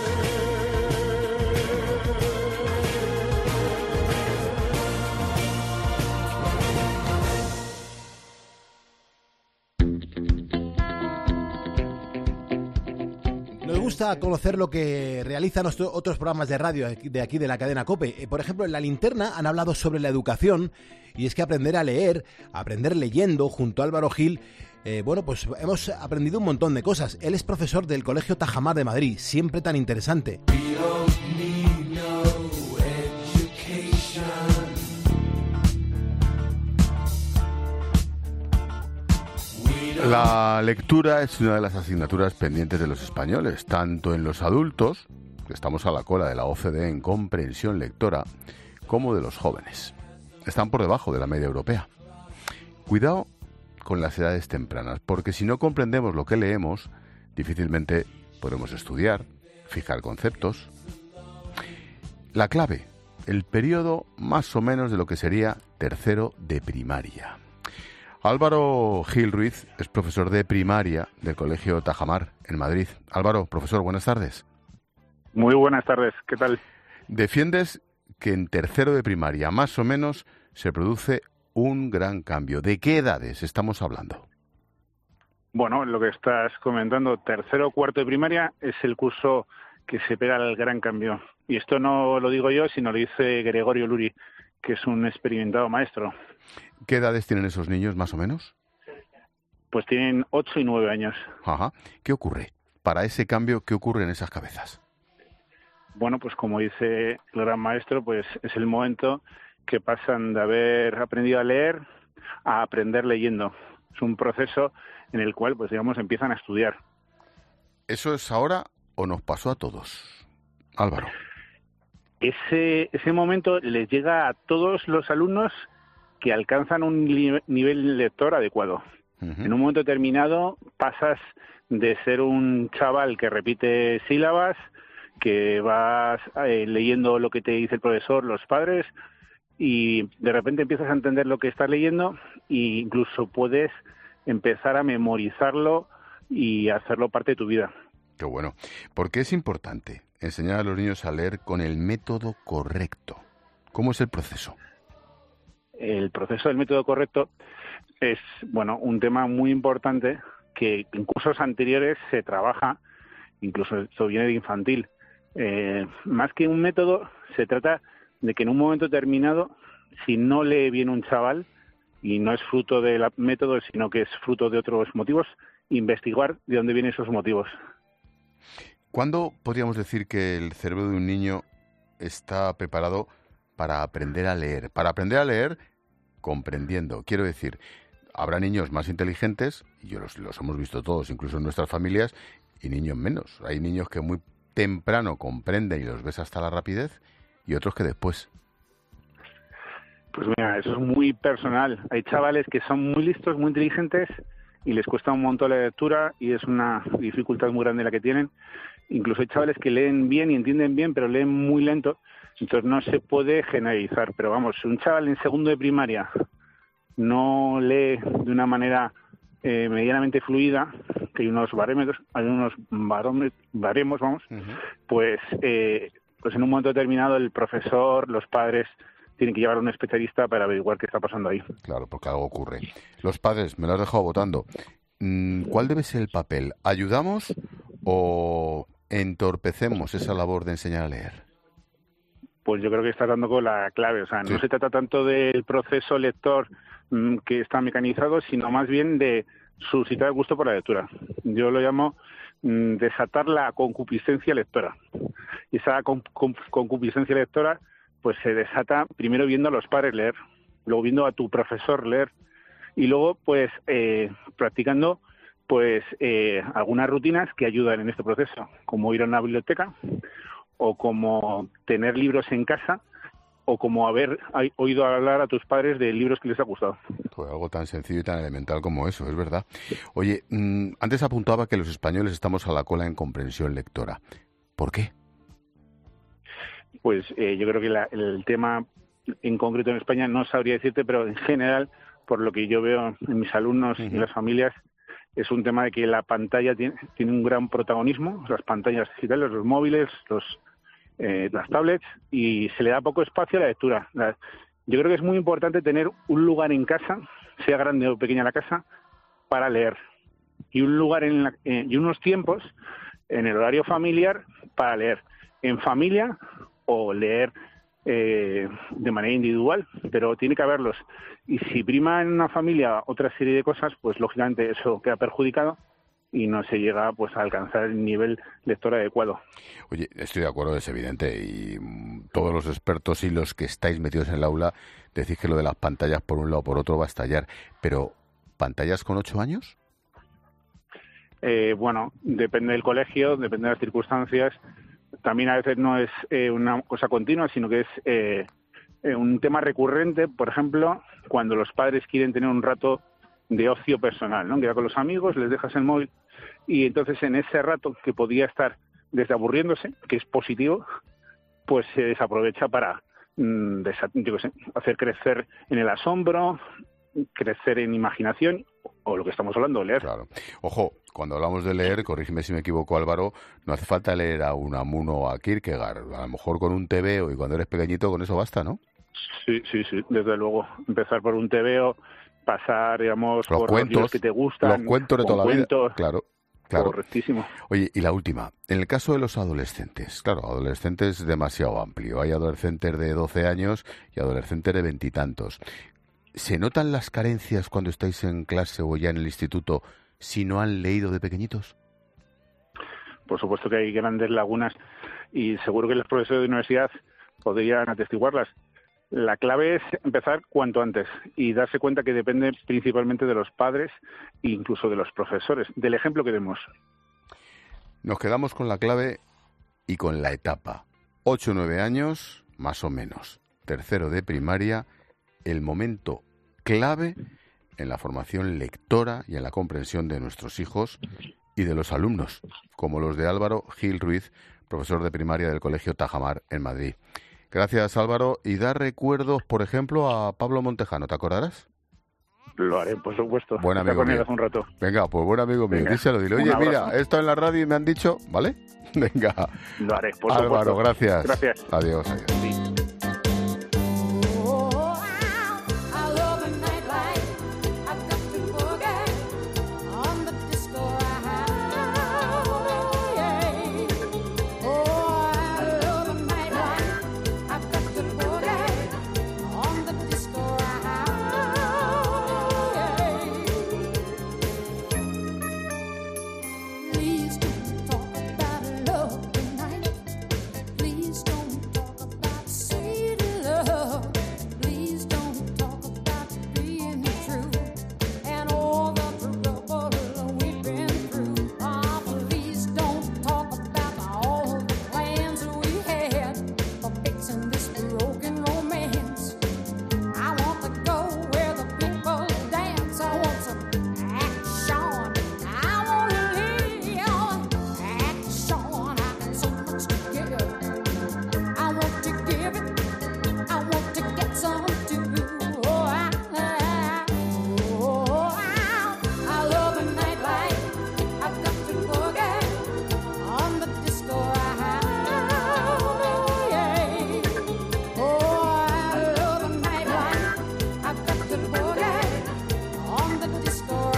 Nos gusta conocer lo que realizan nuestros otros programas de radio de aquí de la cadena COPE. Eh, por ejemplo, en La Linterna han hablado sobre la educación, y es que aprender a leer, aprender leyendo, junto a Álvaro Gil, eh, bueno, pues hemos aprendido un montón de cosas. Él es profesor del Colegio Tajamar de Madrid, siempre tan interesante. We La lectura es una de las asignaturas pendientes de los españoles, tanto en los adultos, que estamos a la cola de la O C D E en comprensión lectora, como de los jóvenes. Están por debajo de la media europea. Cuidado con las edades tempranas, porque si no comprendemos lo que leemos, difícilmente podremos estudiar, fijar conceptos. La clave, el periodo más o menos de lo que sería tercero de primaria. Álvaro Gil Ruiz es profesor de primaria del Colegio Tajamar, en Madrid. Álvaro, profesor, buenas tardes. Muy buenas tardes, ¿qué tal? Defiendes que en tercero de primaria, más o menos, se produce un gran cambio. ¿De qué edades estamos hablando? Bueno, lo que estás comentando, tercero o cuarto de primaria es el curso que se pega el gran cambio. Y esto no lo digo yo, sino lo dice Gregorio Luri, que es un experimentado maestro. ¿Qué edades tienen esos niños, más o menos? Pues tienen ocho y nueve años. Ajá. ¿Qué ocurre? Para ese cambio, ¿qué ocurre en esas cabezas? Bueno, pues como dice el gran maestro, pues es el momento que pasan de haber aprendido a leer a aprender leyendo. Es un proceso en el cual, pues digamos, empiezan a estudiar. ¿Eso es ahora o nos pasó a todos? Álvaro. Ese, ese momento les llega a todos los alumnos que alcanzan un li- nivel lector adecuado. Uh-huh. En un momento determinado pasas de ser un chaval que repite sílabas, que vas eh, leyendo lo que te dice el profesor, los padres, y de repente empiezas a entender lo que estás leyendo e incluso puedes empezar a memorizarlo y hacerlo parte de tu vida. Qué bueno. ¿Por qué es importante enseñar a los niños a leer con el método correcto? ¿Cómo es el proceso? El proceso del método correcto es, bueno, un tema muy importante que en cursos anteriores se trabaja, incluso esto viene de infantil. Eh, más que un método, se trata de que en un momento determinado, si no lee bien un chaval, y no es fruto del método, sino que es fruto de otros motivos, investigar de dónde vienen esos motivos. ¿Cuándo podríamos decir que el cerebro de un niño está preparado para aprender a leer? Para aprender a leer comprendiendo. Quiero decir, habrá niños más inteligentes, y yo los, los hemos visto todos, incluso en nuestras familias, y niños menos. Hay niños que muy temprano comprenden y los ves hasta la rapidez, y otros que después. Pues mira, eso es muy personal. Hay chavales que son muy listos, muy inteligentes, y les cuesta un montón la lectura, y es una dificultad muy grande la que tienen. Incluso hay chavales que leen bien y entienden bien, pero leen muy lento, entonces no se puede generalizar. Pero vamos, si un chaval en segundo de primaria no lee de una manera eh, medianamente fluida, que hay unos baremos, hay unos barómetros, baremos, vamos, uh-huh. pues, eh, pues en un momento determinado el profesor, los padres tienen que llevar a un especialista para averiguar qué está pasando ahí. Claro, porque algo ocurre. Los padres, me lo has dejado votando. ¿Cuál debe ser el papel? ¿Ayudamos o entorpecemos esa labor de enseñar a leer? Pues yo creo que estás dando con la clave. O sea, no sí. se trata tanto del proceso lector mmm, que está mecanizado, sino más bien de suscitar el gusto por la lectura. Yo lo llamo mmm, desatar la concupiscencia lectora. Y esa con, con, concupiscencia lectora pues se desata primero viendo a los padres leer, luego viendo a tu profesor leer, y luego pues eh, practicando pues eh, algunas rutinas que ayudan en este proceso, como ir a una biblioteca, o como tener libros en casa, o como haber oído hablar a tus padres de libros que les ha gustado. Pues algo tan sencillo y tan elemental como eso, es verdad. Oye, mmm, antes apuntaba que los españoles estamos a la cola en comprensión lectora. ¿Por qué? Pues eh, yo creo que la, el tema en concreto en España no sabría decirte, pero en general, por lo que yo veo en mis alumnos uh-huh. y las familias, es un tema de que la pantalla tiene, tiene un gran protagonismo, las pantallas digitales, los móviles, los eh, las tablets, y se le da poco espacio a la lectura. La, yo creo que es muy importante tener un lugar en casa, sea grande o pequeña la casa, para leer, y un lugar en la, eh, y unos tiempos en el horario familiar para leer en familia o leer eh, de manera individual, pero tiene que haberlos. Y si prima en una familia otra serie de cosas, pues lógicamente eso queda perjudicado y no se llega pues a alcanzar el nivel lector adecuado. Oye, estoy de acuerdo, es evidente, y todos los expertos y los que estáis metidos en el aula decís que lo de las pantallas por un lado o por otro va a estallar, pero ¿pantallas con ocho años? eh, bueno, depende del colegio, depende de las circunstancias. También a veces no es eh, una cosa continua, sino que es eh, eh, un tema recurrente, por ejemplo, cuando los padres quieren tener un rato de ocio personal, ¿no? Queda con los amigos, les dejas el móvil y entonces en ese rato que podía estar desaburriéndose, que es positivo, pues se desaprovecha para mmm, desa- yo qué sé, hacer crecer en el asombro, crecer en imaginación o lo que estamos hablando, leer. Claro. Ojo, cuando hablamos de leer, corrígeme si me equivoco, Álvaro, no hace falta leer a Unamuno o a Kierkegaard. A lo mejor con un tebeo y cuando eres pequeñito con eso basta, ¿no? Sí, sí, sí, desde luego. Empezar por un tebeo, pasar, digamos, Los por cuentos, los libros que te gustan. los cuentos de toda la vida. Cuentos. Claro, claro. Correctísimo. Oye, y la última, en el caso de los adolescentes, claro, adolescentes es demasiado amplio. Hay adolescentes de doce años y adolescentes de veintitantos. ¿Se notan las carencias cuando estáis en clase o ya en el instituto si no han leído de pequeñitos? Por supuesto que hay grandes lagunas y seguro que los profesores de universidad podrían atestiguarlas. La clave es empezar cuanto antes y darse cuenta que depende principalmente de los padres e incluso de los profesores, del ejemplo que demos. Nos quedamos con la clave y con la etapa. Ocho o nueve años, más o menos. Tercero de primaria, el momento clave en la formación lectora y en la comprensión de nuestros hijos y de los alumnos, como los de Álvaro Gil Ruiz, profesor de primaria del Colegio Tajamar en Madrid. Gracias, Álvaro. Y da recuerdos, por ejemplo, a Pablo Montejano, ¿te acordarás? Lo haré, por supuesto. Buen Está amigo con él mío. hace un rato. Venga, pues buen amigo mío. Venga, Díselo, dile, un oye, abrazo. mira, esto en la radio y me han dicho, ¿vale? Venga. Lo haré, por Álvaro, supuesto. gracias. Gracias. Adiós, adiós. Sí. I love a night like I've got to boogie on the disco highway. Oh, I love a night like I've got to boogie on the disco highway. Please don't talk about love tonight. Please don't talk about sweet love. Please don't talk about being true and all the trouble we've been through. Ah, please don't talk about all the plans we had for fixing this broken romance. I want to go where the people dance. I want some action. I want to live action. I got so much to give. I want to give it. I want to get some too. Oh, I, oh, I, I love a night like I've got to boogie on the disco highway. Oh, I love a night like I've got to boogie on the disco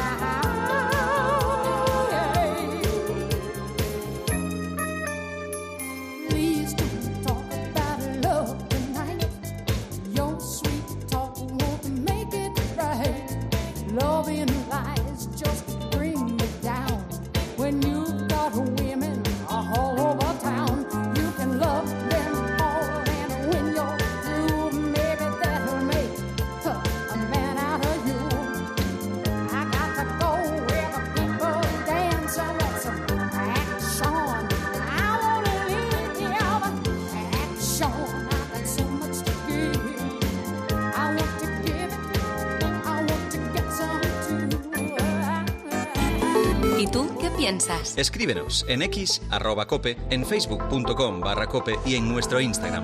highway. Please don't talk about love tonight. Your sweet talk won't make it right. Loving lies just bring me down. When you've got women all over town, you can love them all, and when you're through, maybe that'll make huh, a man out of you. I got to go where the people dance. I want some action. I want to live action. I got so much to give. I want to give it. I want to get some too. ¿Y tú qué piensas? Escríbenos en X, arroba cope, en facebook.com barra cope y en nuestro Instagram.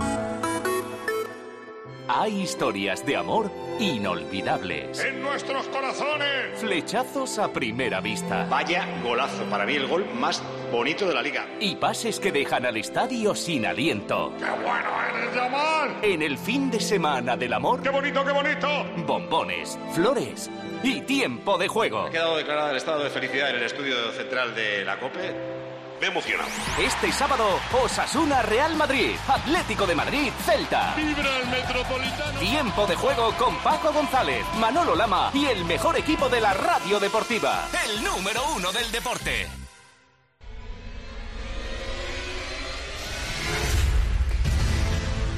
Hay historias de amor inolvidables. En nuestros corazones. Flechazos a primera vista. Vaya golazo, para mí el gol más bonito de la liga. Y pases que dejan al estadio sin aliento. ¡Qué bueno eres, Yamal! En el fin de semana del amor. ¡Qué bonito, qué bonito! Bombones, flores y tiempo de juego. Ha quedado declarado el estado de felicidad en el estudio central de la COPE. Me he emocionado. Este sábado, Osasuna Real Madrid, Atlético de Madrid, Celta. ¡Vibra el Metropolitano! Tiempo de juego con Paco González, Manolo Lama y el mejor equipo de la radio deportiva. El número uno del deporte.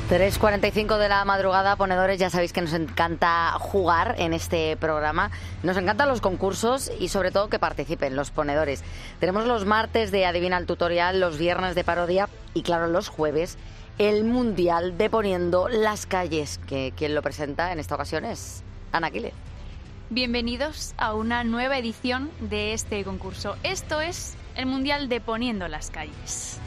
tres cuarenta y cinco de la madrugada, ponedores, ya sabéis que nos encanta jugar en este programa. Nos encantan los concursos y sobre todo que participen los ponedores. Tenemos los martes de Adivina el Tutorial, los viernes de parodia y claro, los jueves el Mundial de Poniendo las Calles, que quien lo presenta en esta ocasión es Ana Aquiles. Bienvenidos a una nueva edición de este concurso. Esto es el Mundial de Poniendo las Calles.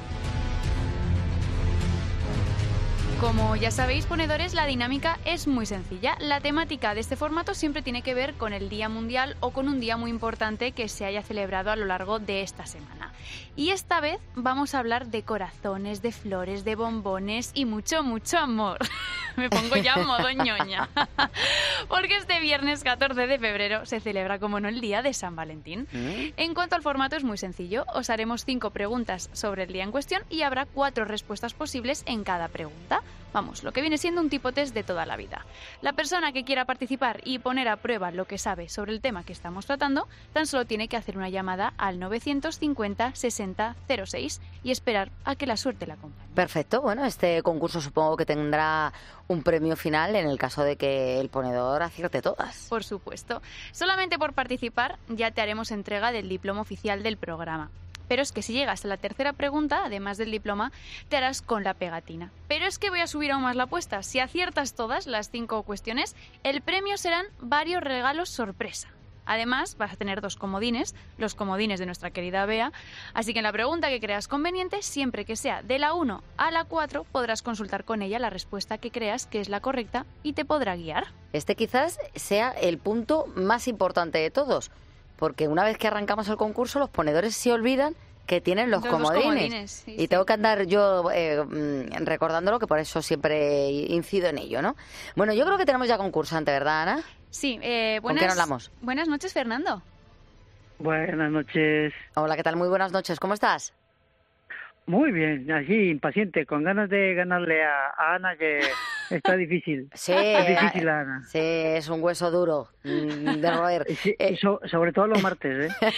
Como ya sabéis, ponedores, la dinámica es muy sencilla. La temática de este formato siempre tiene que ver con el Día Mundial o con un día muy importante que se haya celebrado a lo largo de esta semana. Y esta vez vamos a hablar de corazones, de flores, de bombones y mucho, mucho amor. Me pongo ya en modo ñoña. Porque este viernes catorce de febrero se celebra, como no, el día de San Valentín. ¿Mm? En cuanto al formato es muy sencillo. Os haremos cinco preguntas sobre el día en cuestión y habrá cuatro respuestas posibles en cada pregunta. Vamos, lo que viene siendo un tipo test de toda la vida. La persona que quiera participar y poner a prueba lo que sabe sobre el tema que estamos tratando, tan solo tiene que hacer una llamada al novecientos cincuenta sesenta cero seis y esperar a que la suerte la acompañe. Perfecto, bueno, este concurso supongo que tendrá un premio final en el caso de que el ponedor acierte todas. Por supuesto. Solamente por participar ya te haremos entrega del diploma oficial del programa. Pero es que si llegas a la tercera pregunta, además del diploma, te harás con la pegatina. Pero es que voy a subir aún más la apuesta. Si aciertas todas las cinco cuestiones, el premio serán varios regalos sorpresa. Además, vas a tener dos comodines, los comodines de nuestra querida Bea. Así que en la pregunta que creas conveniente, siempre que sea de la uno a la cuatro, podrás consultar con ella la respuesta que creas que es la correcta y te podrá guiar. Este quizás sea el punto más importante de todos. Porque una vez que arrancamos el concurso, los ponedores se olvidan que tienen los, los comodines. comodines sí, y sí. Tengo que andar yo eh, recordándolo, que por eso siempre incido en ello, ¿no? Bueno, yo creo que tenemos ya concursante, ¿verdad, Ana? Sí. Eh, buenas, ¿Con quién hablamos? Buenas noches, Fernando. Buenas noches. Hola, ¿qué tal? Muy buenas noches. ¿Cómo estás? Muy bien, así, impaciente, con ganas de ganarle a, a Ana, que está difícil. Sí, es difícil, Ana. Sí, es un hueso duro de roer. Sí, eh. so, sobre todo los martes, ¿eh?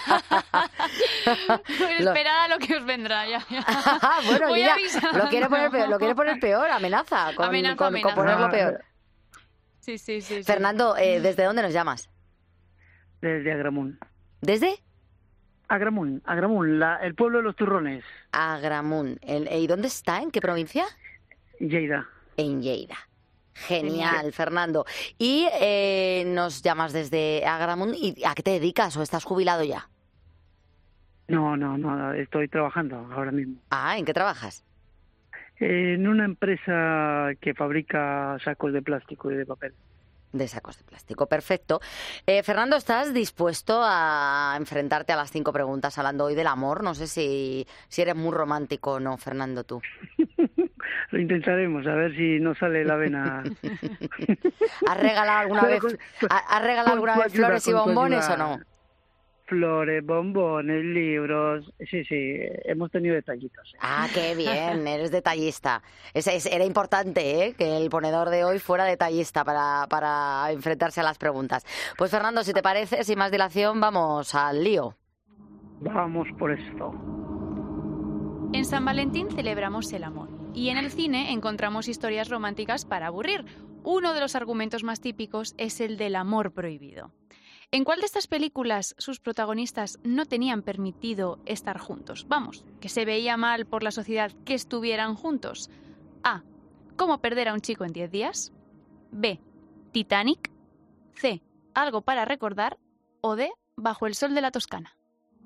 Pues esperad a lo que os vendrá, ya. ya. Bueno, mira, lo quiere poner peor, lo quiere poner peor, amenaza, con, amenaza, con, amenaza. con ponerlo peor. Sí, sí, sí. Fernando, eh, ¿desde dónde nos llamas? Desde Agramunt. ¿Desde? Agramunt, Agramunt, la, el pueblo de los turrones. Agramunt. El, ¿Y dónde está? ¿En qué provincia? Lleida. En Lleida. Genial, Genial. Fernando. ¿Y eh, nos llamas desde Agramunt? ¿Y a qué te dedicas o estás jubilado ya? No, no, no, estoy trabajando ahora mismo. Ah, ¿en qué trabajas? En una empresa que fabrica sacos de plástico y de papel. De sacos de plástico, perfecto. Eh, Fernando, ¿estás dispuesto a enfrentarte a las cinco preguntas hablando hoy del amor? No sé si, si eres muy romántico o no, Fernando, tú. Lo intentaremos, a ver si no sale la vena. ¿Has regalado alguna vez, ¿has regalado alguna vez flores y bombones o no? Flores, bombones, libros... Sí, sí, hemos tenido detallitos. Ah, qué bien, eres detallista. Es, es, era importante, ¿eh?, que el ponedor de hoy fuera detallista para, para enfrentarse a las preguntas. Pues Fernando, si te parece, sin más dilación, vamos al lío. Vamos por esto. En San Valentín celebramos el amor. Y en el cine encontramos historias románticas para aburrir. Uno de los argumentos más típicos es el del amor prohibido. ¿En cuál de estas películas sus protagonistas no tenían permitido estar juntos? Vamos, que se veía mal por la sociedad que estuvieran juntos. A. ¿Cómo perder a un chico en diez días? B. Titanic. C. Algo para recordar. O D. Bajo el sol de la Toscana.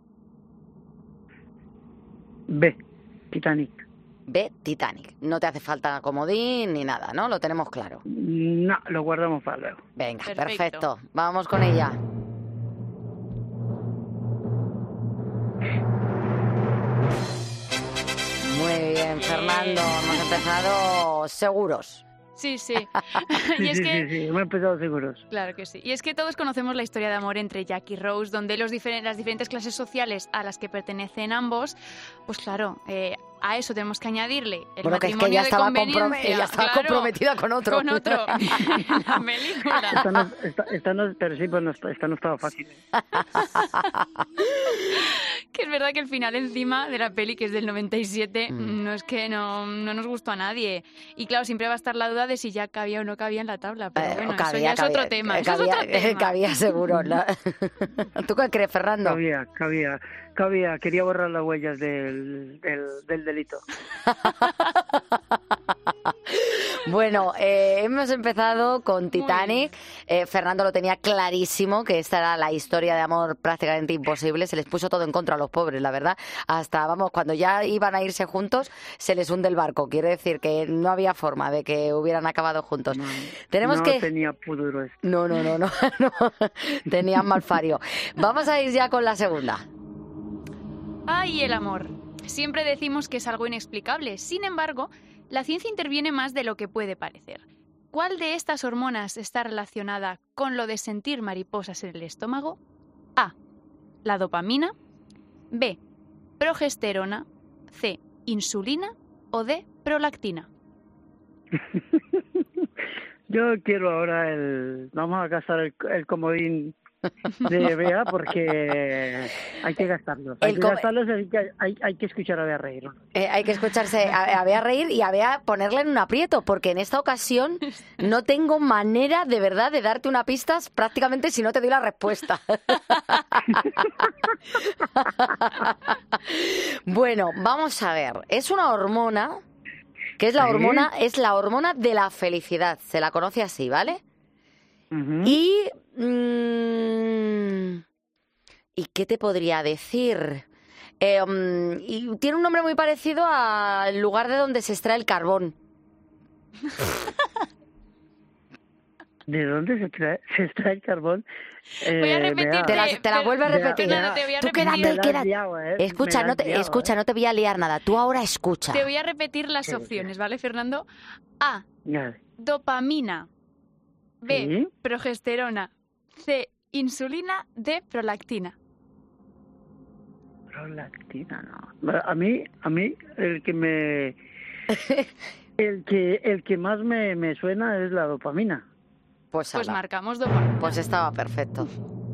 B. Titanic. B. Titanic. No te hace falta comodín ni nada, ¿no? Lo tenemos claro. No, lo guardamos para luego. Venga, perfecto. perfecto. Vamos con ella. Muy bien, Fernando. Hemos empezado seguros. Sí, sí. Sí, y es sí, que... sí, sí, hemos empezado seguros. Claro que sí. Y es que todos conocemos la historia de amor entre Jack y Rose, donde los difer- las diferentes clases sociales a las que pertenecen ambos, pues claro, eh, a eso tenemos que añadirle el bueno, matrimonio que es que ella de estaba, conveniencia. comprom- ella estaba claro, comprometida con otro. Con otro. La película. Esta no, esta, esta no, pero sí, pues no, esta no estaba fácil. Que es verdad que el final encima de la peli, que es del noventa y siete, Mm. no es que no, no nos gustó a nadie. Y claro, siempre va a estar la duda de si ya cabía o no cabía en la tabla. Pero bueno, eso cabía, ya es cabía, otro tema. Eso cabía, es otro tema. cabía seguro. ¿No? ¿Tú qué crees, Fernando? Cabía, cabía, cabía. Quería borrar las huellas del, del, del delito. Bueno, eh, hemos empezado con Titanic. Eh, Fernando lo tenía clarísimo, que esta era la historia de amor prácticamente imposible. Se les puso todo en contra a los pobres, la verdad. Hasta, vamos, cuando ya iban a irse juntos, se les hunde el barco. Quiere decir que no había forma de que hubieran acabado juntos. No, Tenemos no que... tenía pudor esto. No, no, no, no, no. Tenían malfario. Vamos a ir ya con la segunda. ¡Ay, el amor! Siempre decimos que es algo inexplicable. Sin embargo, la ciencia interviene más de lo que puede parecer. ¿Cuál de estas hormonas está relacionada con lo de sentir mariposas en el estómago? A. La dopamina. B. Progesterona. C. Insulina. O D. Prolactina. Yo quiero ahora el... Vamos a gastar el, el comodín de Bea porque hay que gastarlo. Hay El que co- gastarlo, así que hay, hay que escuchar a Bea reír. Eh, hay que escucharse a, a Bea reír y a Bea ponerle en un aprieto, porque en esta ocasión no tengo manera de verdad de darte una pista prácticamente si no te doy la respuesta. Bueno, vamos a ver. Es una hormona que es la ¿Sí? hormona, es la hormona de la felicidad. Se la conoce así, ¿vale? Y mm, ¿y qué te podría decir? Eh, mm, y tiene un nombre muy parecido al lugar de donde se extrae el carbón. ¿De dónde se extrae, se extrae el carbón? Voy a Eh, repetirte, Bea. te la, te la vuelvo a Bea, repetir. Bea, Tú Me quédate, la has quédate. liado, eh, Escucha, me la no has te, liado, escucha, eh. no te voy a liar nada. Tú ahora escucha. Te voy a repetir las opciones, ¿vale, Fernando? A. Ya. Dopamina. B. ¿Sí? Progesterona. C. Insulina. D. Prolactina. Prolactina, no. A mí, a mí, el que me... El que, el que más me, me suena es la dopamina. Pues, Pues ala. marcamos dopamina. Pues estaba perfecto.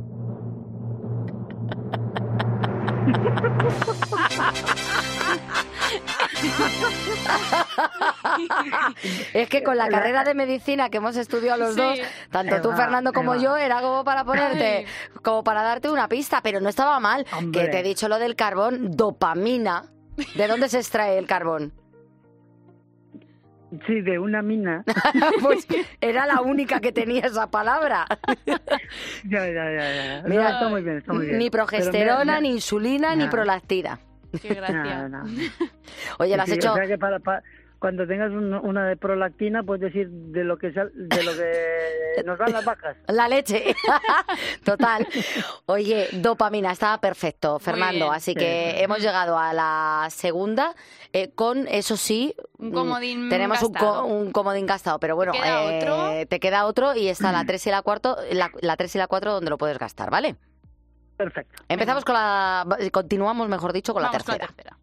Es que con la carrera de medicina que hemos estudiado los Sí. dos, tanto tú, Eva, Fernando, como Eva. yo, era como para ponerte, como para darte una pista, pero no estaba mal. Hombre. Que te he dicho lo del carbón, dopamina. ¿De dónde se extrae el carbón? Sí, de una mina. Pues era la única que tenía esa palabra. Ya, ya, ya. ya. No, Mira, está muy bien, está muy bien. Ni Pero progesterona, mira, mira, ni insulina, ni Nah. prolactina. Qué gracia. No, no. Oye, ¿lo has Sí, hecho? O sea que para, para- cuando tengas un- una de prolactina, puedes decir de lo que sal- de lo que nos dan las vacas. La leche. Total. Oye, dopamina, estaba perfecto, Fernando. bien. Así Sí. que hemos llegado a la segunda eh, con, eso sí, Un mm, comodín tenemos un, gastado. co- un comodín gastado. Pero bueno, ¿Te queda eh, otro? te queda otro y está la tres y la cuarto, la, la tres y la cuatro donde lo puedes gastar, ¿vale? Perfecto. Empezamos con la... Continuamos, mejor dicho, con la Vamos con la tercera. tercera.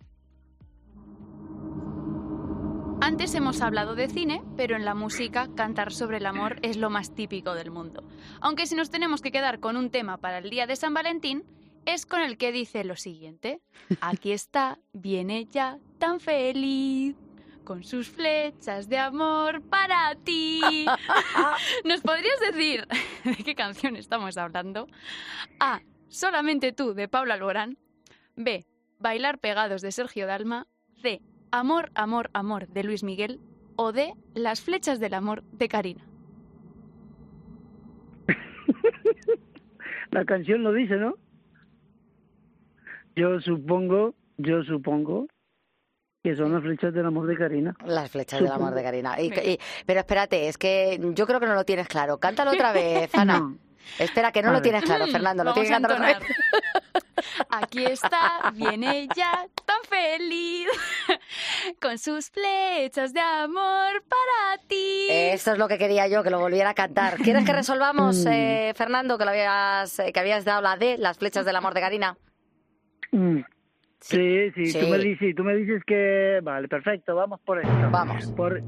Antes hemos hablado de cine, pero en la música cantar sobre el amor es lo más típico del mundo. Aunque si nos tenemos que quedar con un tema para el día de San Valentín, es con el que dice lo siguiente. Aquí está, viene ya, tan feliz, con sus flechas de amor para ti. ¿Nos podrías decir de qué canción estamos hablando? A. Solamente tú, de Pablo Alborán. B. Bailar pegados, de Sergio Dalma. C. Amor, amor, amor, de Luis Miguel. O D. Las flechas del amor, de Karina. La canción lo dice, ¿no? Yo supongo, yo supongo que son las flechas del amor de Karina. Las flechas del Supongo. amor de Karina. Y- y- pero espérate, es que yo creo que no lo tienes claro. Cántalo otra vez, Ana. No. Espera, que no A lo ver. tienes claro, Fernando. Lo Vamos tienes que a cantar otra vez. entonar. Aquí está, viene ya, tan feliz, con sus flechas de amor para ti. Esto es lo que quería yo, que lo volviera a cantar. ¿Quieres que resolvamos, eh, Fernando, que, lo habías, eh, que habías dado la D, las flechas del amor de Karina? Mm. Sí, sí, Sí. Tú, me dices, tú me dices que... Vale, perfecto, vamos por esto. Vamos. Por...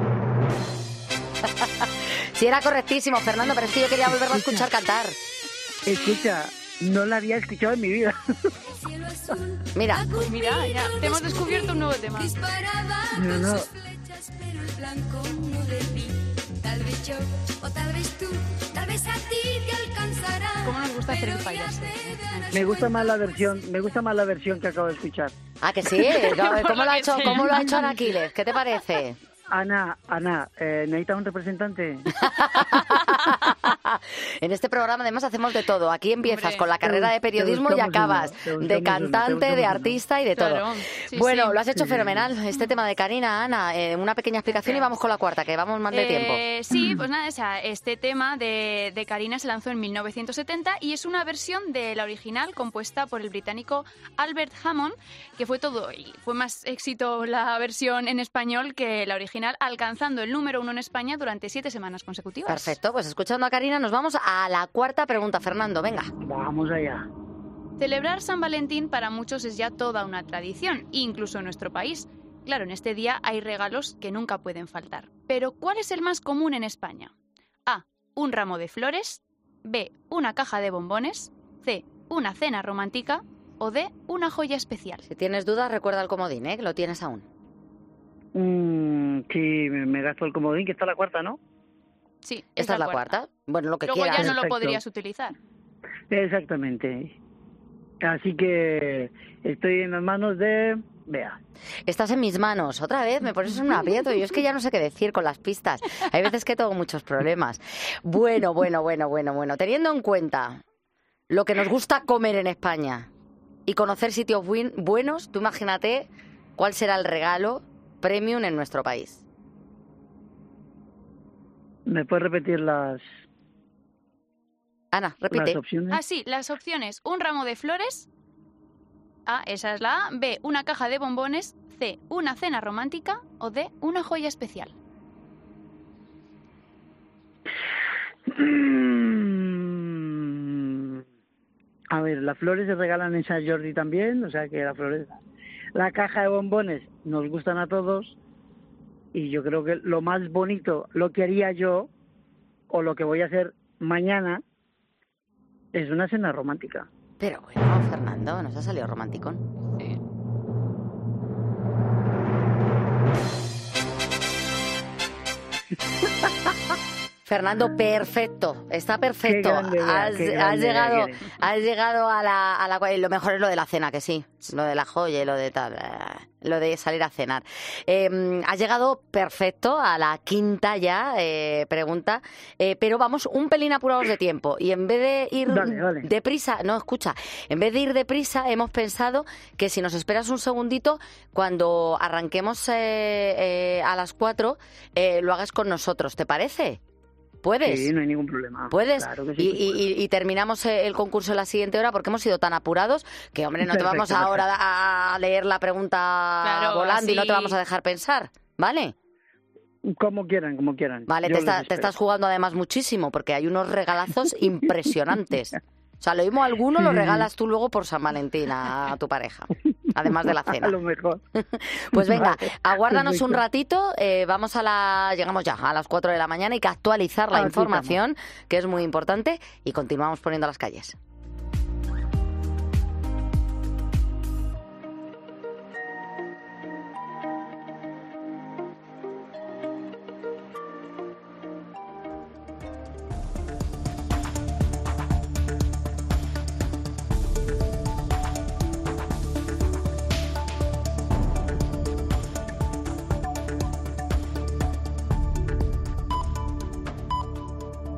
Sí, era correctísimo, Fernando, pero es que yo quería volverlo a escuchar cantar. Escucha, no la había escuchado en mi vida. Mira. Pues mira, ya te hemos descubierto un nuevo tema. No, no. Tal vez yo o tal vez tú, tal vez a ti te alcanzará. ¿Cómo nos gusta hacer el payaso? Me gusta más la versión, me gusta más la versión que acabo de escuchar. Ah, que sí. ¿Cómo lo ha hecho, cómo lo ha hecho Ana Aquiles? ¿Qué te parece? Ana, Ana, eh, ¿necesitas un representante? En este programa además hacemos de todo. Aquí empiezas Hombre, con la carrera de periodismo y acabas de cantante, de artista y de todo. Claro, sí, bueno, sí. lo has hecho fenomenal. Este tema de Karina, Ana, eh, una pequeña explicación y vamos con la cuarta, que vamos más de tiempo. Eh, sí, pues nada, esa, este tema de, de Karina se lanzó en mil novecientos setenta y es una versión de la original compuesta por el británico Albert Hammond, que fue todo, y fue más éxito la versión en español que la original, alcanzando el número uno en España durante siete semanas consecutivas. Perfecto, pues escuchando a Karina nos vamos a la cuarta pregunta, Fernando, venga. Vamos allá. Celebrar San Valentín para muchos es ya toda una tradición, incluso en nuestro país. Claro, en este día hay regalos que nunca pueden faltar. Pero ¿cuál es el más común en España? A. Un ramo de flores. B. Una caja de bombones. C. Una cena romántica. O D. Una joya especial. Si tienes dudas, recuerda el comodín, ¿eh? Que lo tienes aún. Mm, sí, me, me gasto el comodín, que está la cuarta, ¿no? Sí, Esta es la cuarta. Bueno, lo que Luego quieras. ya no lo Perfecto. podrías utilizar. Exactamente. Así que estoy en las manos de Bea. Estás en mis manos. Otra vez, me pones en un aprieto. Yo es que ya no sé qué decir con las pistas. Hay veces que tengo muchos problemas. Bueno, bueno, bueno, bueno, bueno. Teniendo en cuenta lo que nos gusta comer en España y conocer sitios buen- buenos, tú imagínate cuál será el regalo premium en nuestro país. ¿Me puedes repetir las, Ana, repite. las opciones? Ah, sí, las opciones. Un ramo de flores. A, esa es la A. B, una caja de bombones. C, una cena romántica. O D, una joya especial. A ver, las flores se regalan en San Jordi también, o sea que las flores... La caja de bombones nos gustan a todos y yo creo que lo más bonito, lo que haría yo o lo que voy a hacer mañana es una cena romántica. Pero bueno, Fernando, nos ha salido romántico. Sí. Fernando, perfecto, está perfecto. Qué grande, Bea, has, qué has grande, llegado, Bea, que eres. has llegado a la, a la... Lo mejor es lo de la cena, que sí. Lo de la joya y lo de tal... Lo de salir a cenar. Eh, has llegado perfecto a la quinta ya eh, pregunta, eh, pero vamos un pelín apurados de tiempo. Y en vez de ir Dale, dale. deprisa, no, escucha, en vez de ir deprisa, hemos pensado que si nos esperas un segundito, cuando arranquemos eh, eh, a las cuatro, eh, lo hagas con nosotros, ¿te parece? ¿Puedes? Sí, no hay ningún problema. ¿Puedes? Claro que y, sí. y- y- y terminamos eh, el concurso en la siguiente hora porque hemos sido tan apurados que, hombre, no te Perfecto, vamos ahora a leer la pregunta Claro, volando y no te así. vamos a dejar pensar, ¿vale? Como quieran, como quieran. Vale, Yo te, les está- te espero. estás jugando además muchísimo porque hay unos regalazos impresionantes. O sea, lo mismo alguno lo Sí. regalas tú luego por San Valentín a, a tu pareja, además de la A cena. lo mejor. Pues venga, Vale, aguárdanos un perfecto. ratito, eh, vamos a la, llegamos ya a las cuatro de la mañana, hay que actualizar la Aquí información, que es muy importante, y continuamos poniendo las calles.